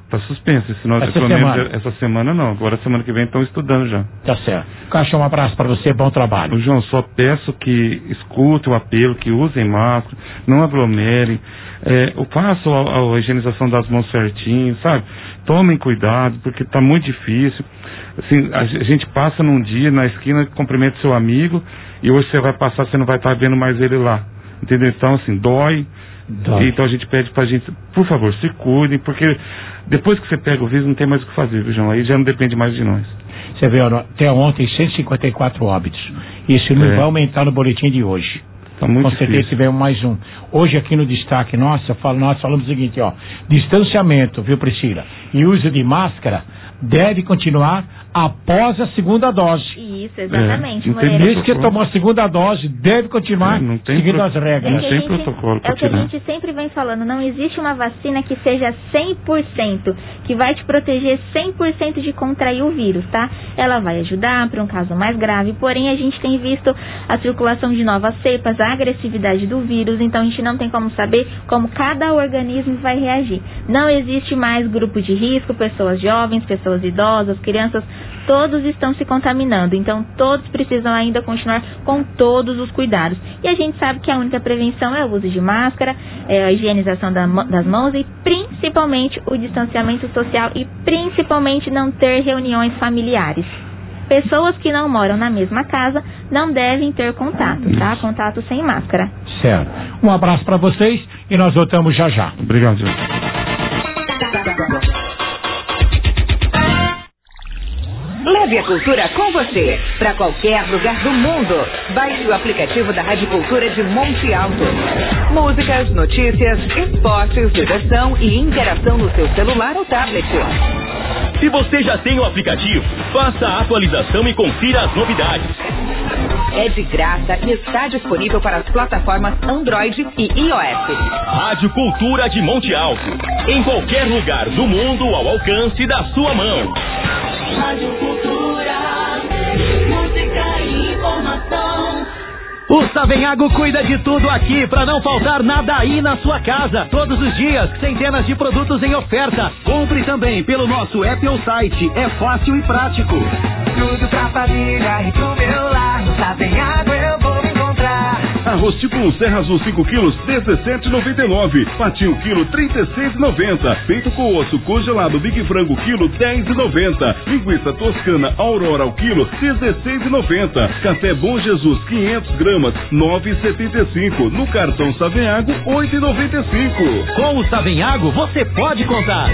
Tá suspenso, senão pelo menos essa semana não. Agora semana que vem estão estudando já. Tá certo. Caixa, um abraço para você, bom trabalho. João, só peço que escutem o apelo, que usem máscara, não aglomerem, façam a higienização das mãos certinho, sabe? Tomem cuidado, porque tá muito difícil. Assim, a gente passa num dia na esquina, cumprimenta seu amigo, e hoje você vai passar, você não vai estar vendo mais ele lá. Entendeu? Então, assim, dói. Então a gente pede pra gente, por favor, se cuidem, porque depois que você pega o vírus não tem mais o que fazer, viu, João? Aí já não depende mais de nós. Você vê, até ontem 154 óbitos. Isso não vai aumentar no boletim de hoje. Tá muito Com certeza difícil. tivemos mais um. Hoje aqui no destaque nós falamos o seguinte, ó, distanciamento, viu, Priscila? E uso de máscara deve continuar após a segunda dose. Isso, exatamente. Desde que tomou a segunda dose, deve continuar seguindo as regras. Não tem protocolo É o que a gente sempre vem falando, não existe uma vacina que seja 100%, que vai te proteger 100% de contrair o vírus, tá? Ela vai ajudar para um caso mais grave, porém a gente tem visto a circulação de novas cepas, a agressividade do vírus, então a gente não tem como saber como cada organismo vai reagir. Não existe mais grupo de risco, pessoas jovens, pessoas idosas, crianças, todos estão se contaminando, então todos precisam ainda continuar com todos os cuidados. E a gente sabe que a única prevenção é o uso de máscara, a higienização das mãos e principalmente o distanciamento social e principalmente não ter reuniões familiares. Pessoas que não moram na mesma casa não devem ter contato, tá? Contato sem máscara. Certo. Um abraço para vocês e nós voltamos já já. Obrigado, João. Leve a cultura com você para qualquer lugar do mundo. Baixe o aplicativo da Rádio Cultura de Monte Alto. Músicas, notícias, esportes, diversão e interação no seu celular ou tablet. Se você já tem o aplicativo, faça a atualização e confira as novidades. É de graça e está disponível para as plataformas Android e iOS. Rádio Cultura de Monte Alto. Em qualquer lugar do mundo ao alcance da sua mão. Rádio Cultura, música e informação. O Savenhago cuida de tudo aqui para não faltar nada aí na sua casa. Todos os dias, centenas de produtos em oferta. Compre também pelo nosso app ou site. É fácil e prático. Tudo pra família e pro meu lar. No Savenhago eu vou encontrar. Arroz tipo Serra Azul 5 quilos, R$17,99. Patinho quilo, R$36,90. Peito com osso congelado Big Frango quilo, R$10,90. Linguiça toscana Aurora ao quilo, R$16,90. Café Bom Jesus 500 gramas, R$9,75. No cartão Savenhago, R$8,95. Com o Savenhago você pode contar.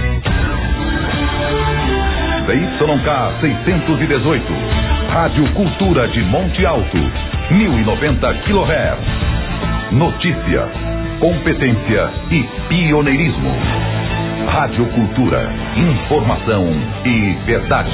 ZYK 618. Rádio Cultura de Monte Alto. 1090 kHz. Notícia, competência e pioneirismo. Rádio Cultura, informação e verdade.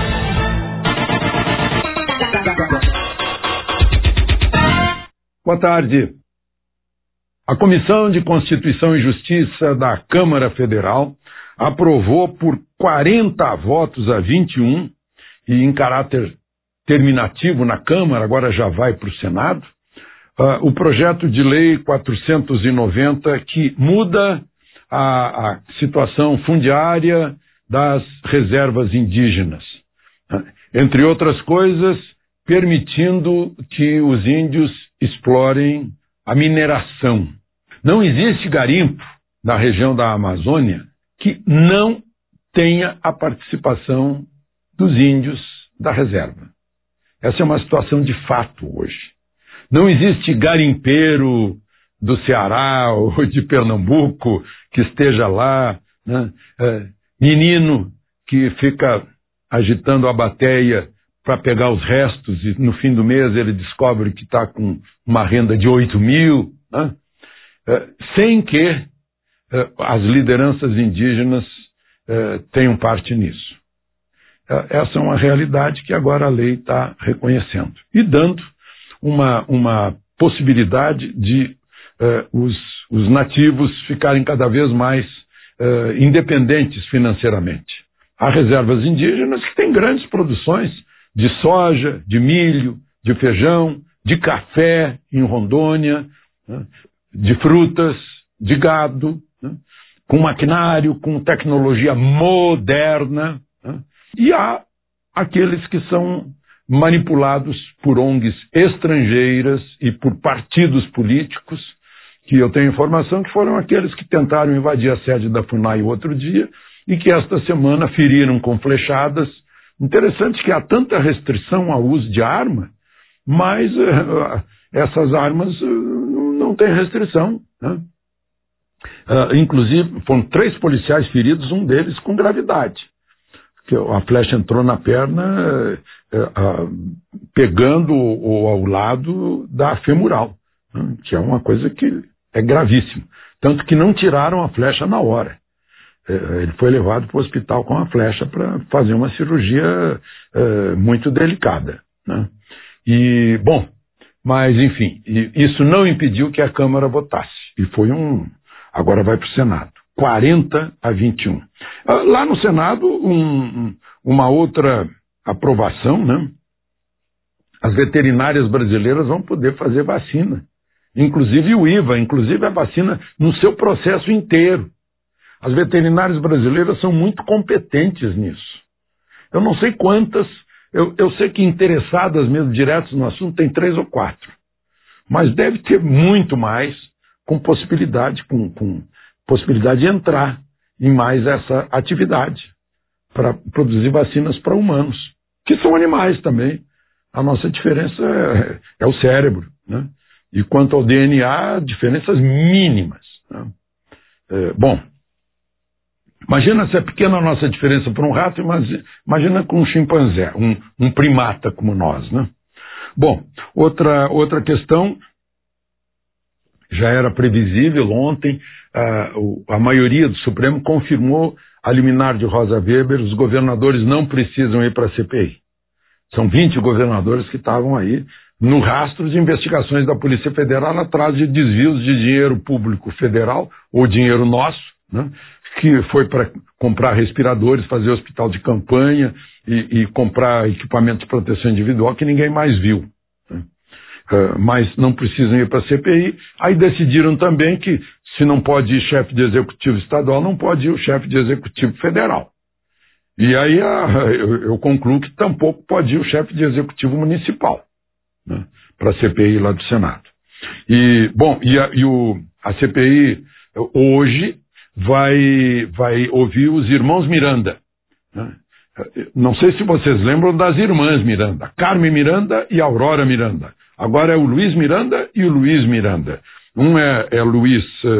Boa tarde. A Comissão de Constituição e Justiça da Câmara Federal aprovou por 40 votos a 21 e em caráter terminativo na Câmara, agora já vai para o Senado, o projeto de lei 490 que muda a situação fundiária das reservas indígenas. Entre outras coisas, permitindo que os índios explorem a mineração. Não existe garimpo na região da Amazônia que não tenha a participação dos índios da reserva. Essa é uma situação de fato hoje. Não existe garimpeiro do Ceará ou de Pernambuco que esteja lá, né? Menino que fica agitando a bateia para pegar os restos e no fim do mês ele descobre que está com uma renda de 8 mil, né? Sem que as lideranças indígenas tenham parte nisso. Essa é uma realidade que agora a lei está reconhecendo e dando uma possibilidade de os nativos ficarem cada vez mais independentes financeiramente. Há reservas indígenas que têm grandes produções de soja, de milho, de feijão, de café em Rondônia, né, de frutas, de gado, né, com maquinário, com tecnologia moderna, né? E há aqueles que são manipulados por ONGs estrangeiras e por partidos políticos, que eu tenho informação que foram aqueles que tentaram invadir a sede da FUNAI outro dia e que esta semana feriram com flechadas. Interessante que há tanta restrição ao uso de arma, mas essas armas não têm restrição, né? Inclusive, foram 3 policiais feridos, um deles com gravidade. A flecha entrou na perna, pegando ao lado da femoral, né? Que é uma coisa que é gravíssima. Tanto que não tiraram a flecha na hora. Ele foi levado para o hospital com a flecha para fazer uma cirurgia muito delicada, né? E, bom, mas enfim, isso não impediu que a Câmara votasse. E foi agora vai para o Senado. 40-21. Lá no Senado, uma outra aprovação, né? As veterinárias brasileiras vão poder fazer vacina. Inclusive o IVA, inclusive a vacina no seu processo inteiro. As veterinárias brasileiras são muito competentes nisso. Eu não sei quantas, eu sei que interessadas mesmo, diretos no assunto, tem 3 ou 4. Mas deve ter muito mais, com possibilidade de entrar em mais essa atividade, para produzir vacinas para humanos, que são animais também. A nossa diferença é o cérebro, né? E quanto ao DNA, diferenças mínimas, né? Bom, imagina se é pequena a nossa diferença para um rato, imagina com um chimpanzé, um primata como nós, né? Bom, outra questão, já era previsível ontem, a maioria do Supremo confirmou a liminar de Rosa Weber, os governadores não precisam ir para a CPI. São 20 governadores que estavam aí no rastro de investigações da Polícia Federal atrás de desvios de dinheiro público federal, ou dinheiro nosso, né, que foi para comprar respiradores, fazer hospital de campanha e comprar equipamento de proteção individual que ninguém mais viu, né? Mas não precisam ir para a CPI. Aí decidiram também que se não pode ir chefe de executivo estadual, não pode ir o chefe de executivo federal. E aí eu concluo que tampouco pode ir o chefe de executivo municipal, né, para a CPI lá do Senado. E, bom, a CPI hoje vai ouvir os irmãos Miranda, né? Não sei se vocês lembram das irmãs Miranda, Carmen Miranda e Aurora Miranda. Agora é o Luiz Miranda e o Luiz Miranda. Um é Luiz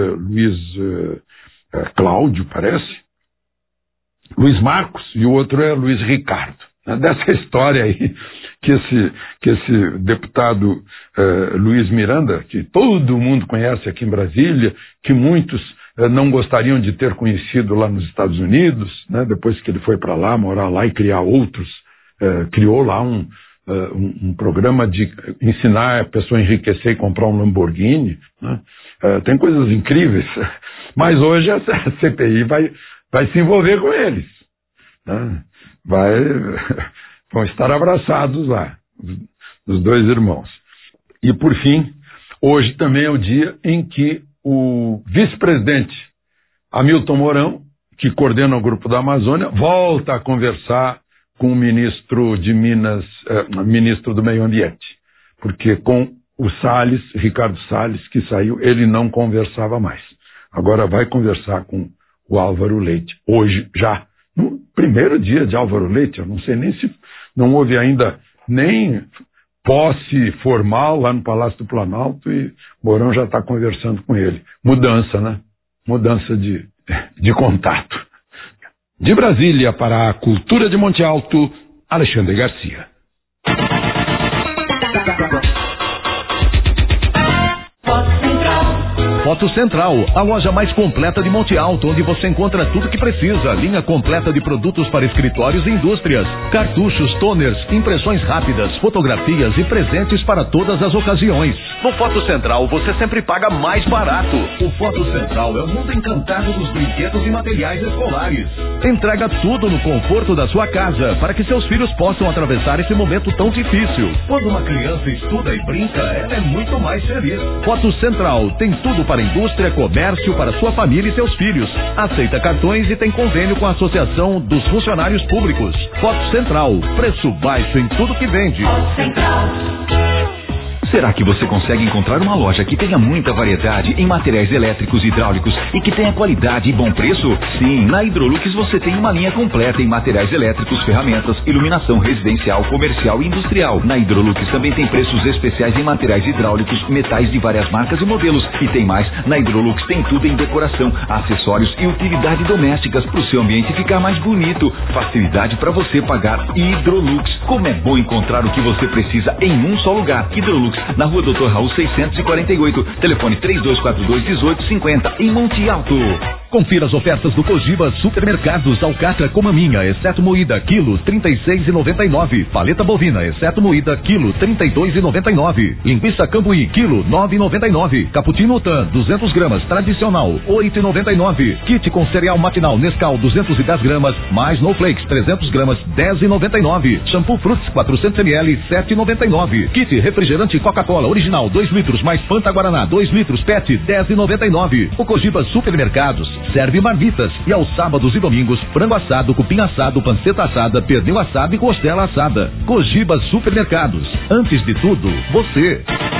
Cláudio, parece, Luiz Marcos, e o outro é Luiz Ricardo. Dessa história aí, que esse deputado Luiz Miranda, que todo mundo conhece aqui em Brasília, que muitos não gostariam de ter conhecido lá nos Estados Unidos, né, depois que ele foi para lá, morar lá e criar outros, criou lá um programa de ensinar a pessoa a enriquecer e comprar um Lamborghini, né? Tem coisas incríveis, mas hoje a CPI vai se envolver com eles, né? Vão estar abraçados lá, os 2 irmãos. E por fim, hoje também é o dia em que o vice-presidente Hamilton Mourão, que coordena o Grupo da Amazônia, volta a conversar com o ministro de Minas, ministro do Meio Ambiente, porque com o Salles, Ricardo Salles, que saiu, ele não conversava mais. Agora vai conversar com o Álvaro Leite, hoje já, no primeiro dia de Álvaro Leite. Eu não sei nem se não houve ainda nem posse formal lá no Palácio do Planalto e Mourão já está conversando com ele. Mudança, né? Mudança de contato. De Brasília para a Cultura de Monte Alto, Alexandre Garcia. Foto Central, a loja mais completa de Monte Alto, onde você encontra tudo que precisa. Linha completa de produtos para escritórios e indústrias, cartuchos, toners, impressões rápidas, fotografias e presentes para todas as ocasiões. No Foto Central, você sempre paga mais barato. O Foto Central é o mundo encantado dos brinquedos e materiais escolares. Entrega tudo no conforto da sua casa, para que seus filhos possam atravessar esse momento tão difícil. Quando uma criança estuda e brinca, ela é muito mais feliz. Foto Central tem tudo para indústria, comércio para sua família e seus filhos. Aceita cartões e tem convênio com a Associação dos Funcionários Públicos. Foto Central, preço baixo em tudo que vende. Será que você consegue encontrar uma loja que tenha muita variedade em materiais elétricos e hidráulicos e que tenha qualidade e bom preço? Sim, na Hidrolux você tem uma linha completa em materiais elétricos, ferramentas, iluminação residencial, comercial e industrial. Na Hidrolux também tem preços especiais em materiais hidráulicos, metais de várias marcas e modelos. E tem mais, na Hidrolux tem tudo em decoração, acessórios e utilidade domésticas para o seu ambiente ficar mais bonito. Facilidade para você pagar. Hidrolux. Como é bom encontrar o que você precisa em um só lugar. Hidrolux, na Rua Dr. Raul 648, telefone 3242-1850, em Monte Alto. Confira as ofertas do Cogiba Supermercados. Alcatra com maminha, exceto moída, quilo 36,99. Paleta bovina, exceto moída, quilo 32,99. Linguiça Cambuí, quilo 9,99. Cappuccino Tan, 200 gramas, tradicional, 8,99. Kit com cereal matinal Nescau, 210 gramas, mais Snowflakes, 300 gramas, 10,99. Shampoo Fruits, 400 ml, 7,99. Kit refrigerante Coca-Cola original, 2 litros, mais Fanta Guaraná, 2 litros, PET, 10,99. O Cogiba Supermercados serve marmitas e aos sábados e domingos, frango assado, cupim assado, panceta assada, pernil assado e costela assada. Cogiba Supermercados. Antes de tudo, você.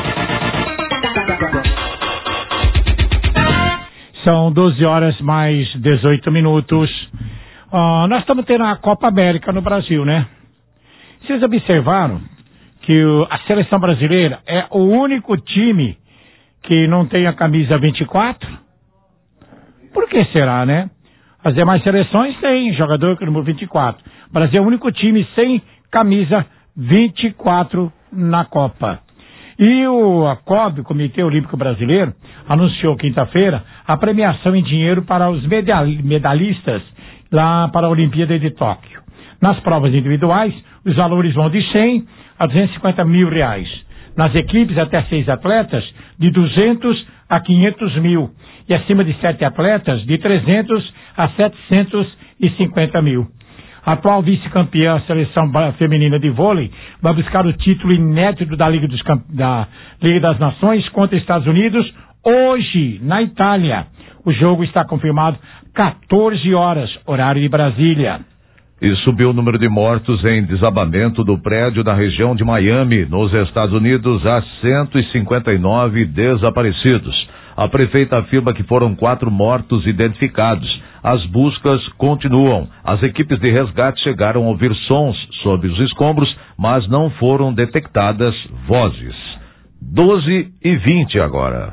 São 12 horas mais 18 minutos. Nós estamos tendo a Copa América no Brasil, né? Vocês observaram que a seleção brasileira é o único time que não tem a camisa 24? Por que será, né? As demais seleções têm jogador com o número 24. O Brasil é o único time sem camisa 24 na Copa. E a COB, o Comitê Olímpico Brasileiro, anunciou quinta-feira a premiação em dinheiro para os medalhistas lá para a Olimpíada de Tóquio. Nas provas individuais, os valores vão de 100 a 250 mil reais. Nas equipes, até 6 atletas, de 200 a 500 mil. E acima de 7 atletas, de 300 a 750 mil. A atual vice-campeã, a seleção feminina de vôlei, vai buscar o título inédito da Liga das Nações contra Estados Unidos hoje, na Itália. O jogo está confirmado 14 horas, horário de Brasília. E subiu o número de mortos em desabamento do prédio da região de Miami, nos Estados Unidos, a 159 desaparecidos. A prefeita afirma que foram 4 mortos identificados. As buscas continuam. As equipes de resgate chegaram a ouvir sons sob os escombros, mas não foram detectadas vozes. 12h20 agora.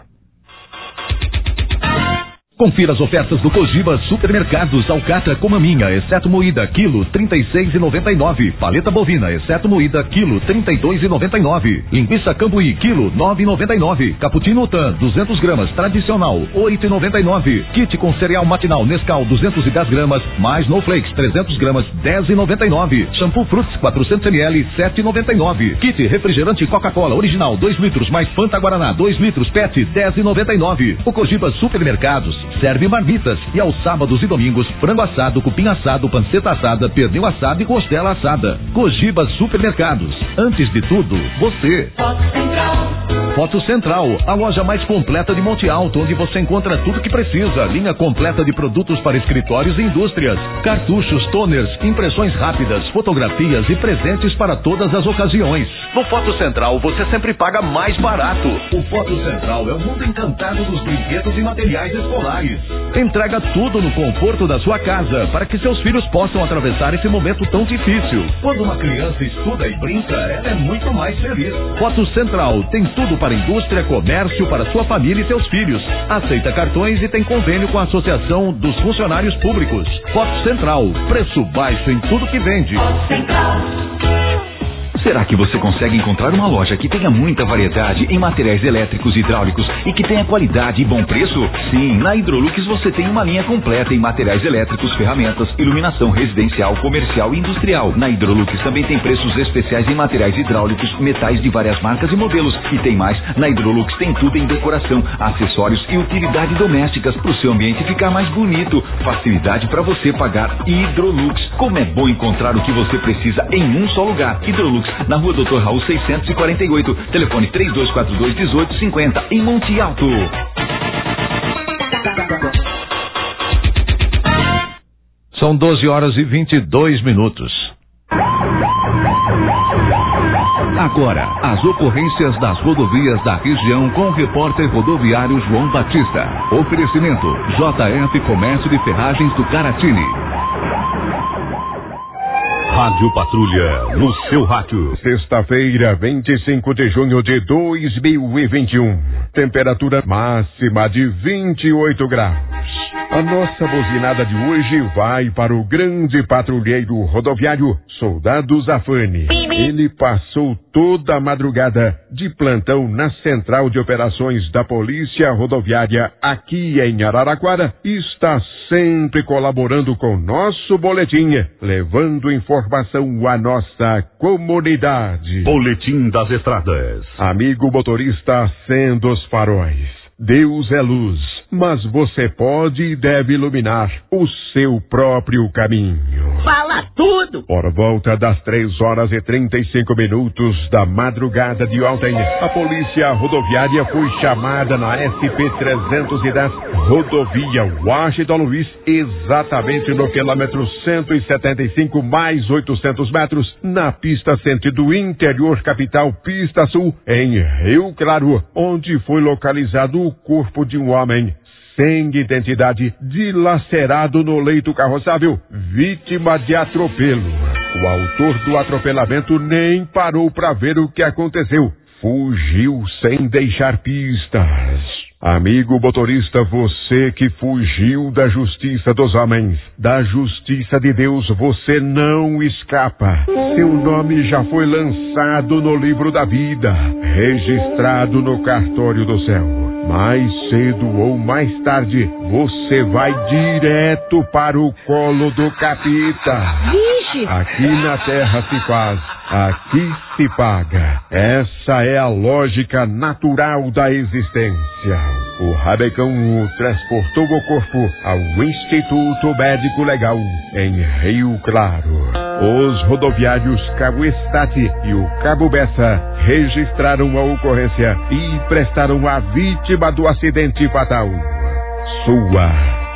Confira as ofertas do Cogiba Supermercados. Alcatra com maminha, exceto moída, quilo 36,99. Paleta bovina, exceto moída, quilo 32,99. Linguiça Cambuí, quilo 9,99. Cappuccino Tan, 200 gramas, tradicional, 8,99. Kit com cereal matinal Nescau, 210 gramas, mais Snowflakes, 300 gramas, 10,99. Shampoo Fruits, 400 ml, 7,99. Kit refrigerante Coca-Cola original, 2 litros, mais Fanta Guaraná, 2 litros, PET, 10,99. O Cogiba Supermercados serve marmitas e aos sábados e domingos, frango assado, cupim assado, panceta assada, pernil assado e costela assada. Cogiba Supermercados. Antes de tudo, você. Foto Central, a loja mais completa de Monte Alto, onde você encontra tudo que precisa. Linha completa de produtos para escritórios e indústrias. Cartuchos, toners, impressões rápidas, fotografias e presentes para todas as ocasiões. No Foto Central, você sempre paga mais barato. O Foto Central é o mundo encantado dos brinquedos e materiais escolares. Entrega tudo no conforto da sua casa, para que seus filhos possam atravessar esse momento tão difícil. Quando uma criança estuda e brinca, ela é muito mais feliz. Foto Central tem tudo para indústria, comércio, para sua família e seus filhos. Aceita cartões e tem convênio com a Associação dos Funcionários Públicos. Foto Central, preço baixo em tudo que vende. Foto Central. Será que você consegue encontrar uma loja que tenha muita variedade em materiais elétricos e hidráulicos e que tenha qualidade e bom preço? Sim, na Hidrolux você tem uma linha completa em materiais elétricos, ferramentas, iluminação residencial, comercial e industrial. Na Hidrolux também tem preços especiais em materiais hidráulicos, metais de várias marcas e modelos. E tem mais, na Hidrolux tem tudo em decoração, acessórios e utilidade domésticas para o seu ambiente ficar mais bonito. Facilidade para você pagar. Hidrolux. Como é bom encontrar o que você precisa em um só lugar. Hidrolux, na Rua Dr. Raul 648, telefone 3242-1850, em Monte Alto. São 12 horas e 22 minutos. Agora, as ocorrências das rodovias da região com o repórter rodoviário João Batista. Oferecimento: JF Comércio de Ferragens do Caratini. Rádio Patrulha, no seu rádio. Sexta-feira, 25 de junho de 2021. Temperatura máxima de 28 graus. A nossa buzinada de hoje vai para o grande patrulheiro rodoviário Soldado Zafani. Ele passou toda a madrugada de plantão na Central de Operações da Polícia Rodoviária aqui em Araraquara e está sempre colaborando com nosso boletim, levando informação à nossa comunidade. Boletim das Estradas. Amigo motorista, acenda os faróis. Deus é luz, mas você pode e deve iluminar o seu próprio caminho. Fala tudo! Por volta das 3h35 da madrugada de ontem, a polícia rodoviária foi chamada na SP-310, rodovia Washington Luiz, exatamente no quilômetro 175 mais 800 metros, na pista sentido interior capital, pista sul, em Rio Claro, onde foi localizado o corpo de um homem sem identidade, dilacerado no leito carroçável, vítima de atropelo. O autor do atropelamento nem parou para ver o que aconteceu. Fugiu sem deixar pistas. Amigo motorista, você que fugiu da justiça dos homens, da justiça de Deus, você não escapa. Seu nome já foi lançado no livro da vida, registrado no cartório do céu. Mais cedo ou mais tarde, você vai direto para o colo do capeta. Vixe! Aqui na terra se faz, aqui se paga. Essa é a lógica natural da existência. O Rabecão transportou o corpo ao Instituto Médico Legal, em Rio Claro. Os rodoviários Cabo Estate e o Cabo Bessa registraram a ocorrência e prestaram a vítima do acidente fatal sua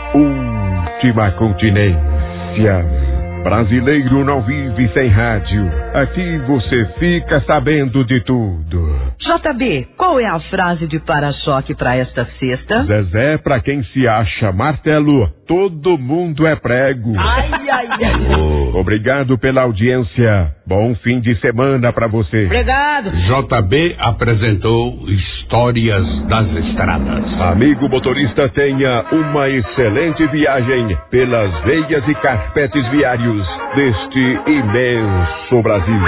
última continência. Brasileiro não vive sem rádio. Aqui você fica sabendo de tudo. JB, qual é a frase de para-choque para esta sexta? Zezé, pra quem se acha martelo, todo mundo é prego. Ai, ai, ai. Obrigado pela audiência. Bom fim de semana pra você. Obrigado. JB apresentou Histórias das Estradas. Amigo motorista, tenha uma excelente viagem pelas veias e carpetes viários deste imenso Brasil.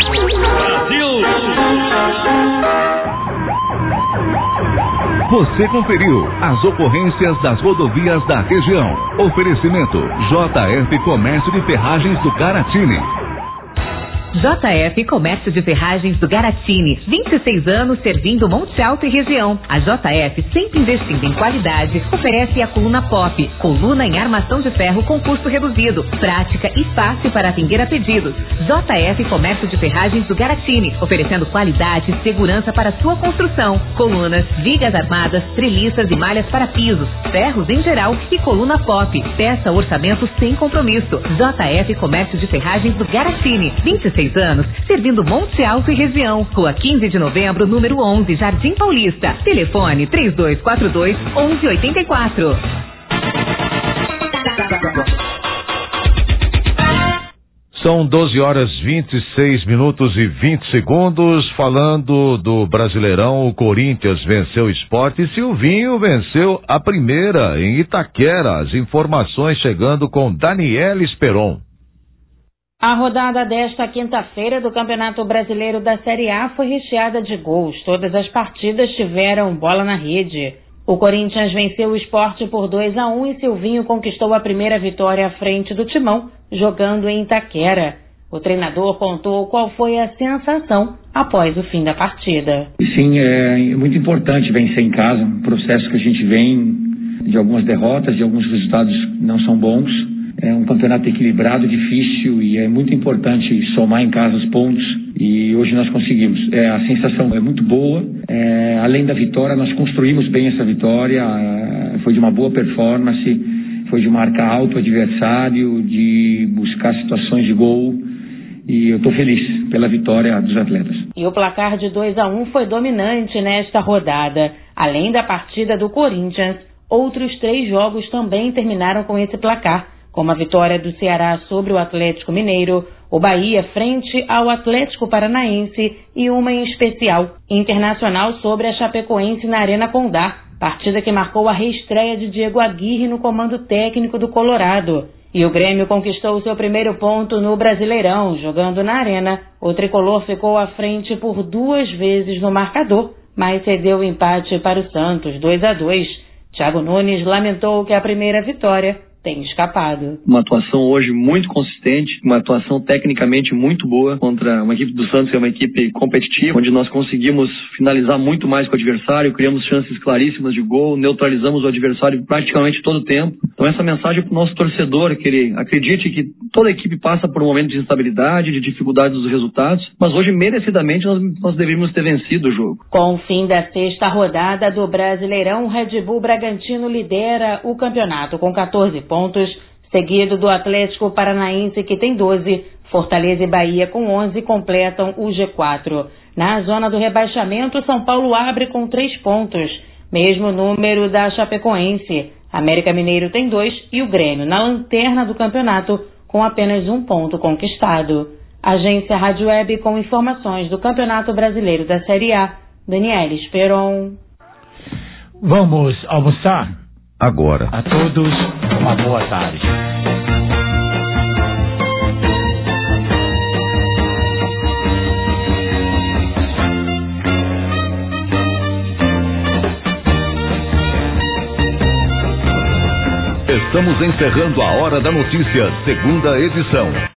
Você conferiu as ocorrências das rodovias da região. Oferecimento: JF Comércio de Ferragens do Caratini. JF Comércio de Ferragens do Garatini, 26 anos servindo Monte Alto e região. A JF, sempre investindo em qualidade, oferece a coluna Pop, coluna em armação de ferro com custo reduzido, prática e fácil para atender a pedidos. JF Comércio de Ferragens do Garatini, oferecendo qualidade e segurança para sua construção. Colunas, vigas armadas, treliças e malhas para pisos, ferros em geral e coluna Pop. Peça orçamento sem compromisso. JF Comércio de Ferragens do Garatini, 26 anos, servindo Monte Alto e região. Rua 15 de novembro, número 11, Jardim Paulista. Telefone 3242-1184. São 12 horas 26 minutos e 20 segundos. Falando do Brasileirão, o Corinthians venceu o Sport e Silvinho venceu a primeira em Itaquera. As informações chegando com Daniela Esperon. A rodada desta quinta-feira do Campeonato Brasileiro da Série A foi recheada de gols. Todas as partidas tiveram bola na rede. O Corinthians venceu o Sport por 2-1 e Silvinho conquistou a primeira vitória à frente do Timão, jogando em Itaquera. O treinador contou qual foi a sensação após o fim da partida. Sim, é muito importante vencer em casa. Um processo que a gente vem de algumas derrotas, de alguns resultados que não são bons. É um campeonato equilibrado, difícil, e é muito importante somar em casa os pontos, e hoje nós conseguimos. A sensação é muito boa. Além da vitória, nós construímos bem essa vitória, foi de uma boa performance. foi de marcar alto o adversário, de buscar situações de gol, e eu estou feliz pela vitória dos atletas. E o placar de 2-1 foi dominante nesta rodada. Além da partida do Corinthians, outros 3 jogos também terminaram com esse placar, como a vitória do Ceará sobre o Atlético Mineiro, o Bahia frente ao Atlético Paranaense e uma em especial, Internacional sobre a Chapecoense na Arena Condá, partida que marcou a reestreia de Diego Aguirre no comando técnico do Colorado. E o Grêmio conquistou seu primeiro ponto no Brasileirão, jogando na Arena. O tricolor ficou à frente por 2 vezes no marcador, mas cedeu o empate para o Santos, 2-2. Thiago Nunes lamentou que a primeira vitória tem escapado. Uma atuação hoje muito consistente, uma atuação tecnicamente muito boa contra uma equipe do Santos, que é uma equipe competitiva, onde nós conseguimos finalizar muito mais com o adversário, criamos chances claríssimas de gol, neutralizamos o adversário praticamente todo o tempo. Então essa mensagem para o nosso torcedor, que ele acredite que toda a equipe passa por um momento de instabilidade, de dificuldade dos resultados, mas hoje merecidamente nós deveríamos ter vencido o jogo. Com o fim da 6ª rodada do Brasileirão, o Red Bull Bragantino lidera o campeonato com 14 pontos, seguido do Atlético Paranaense, que tem 12, Fortaleza e Bahia com 11 completam o G4. Na zona do rebaixamento, São Paulo abre com 3 pontos, mesmo número da Chapecoense. América Mineiro tem 2 e o Grêmio na lanterna do campeonato com apenas 1 ponto conquistado. Agência Rádio Web com informações do Campeonato Brasileiro da Série A, Daniela Esperon. Vamos almoçar? Agora. A todos, uma boa tarde. Estamos encerrando a Hora da Notícia, segunda edição.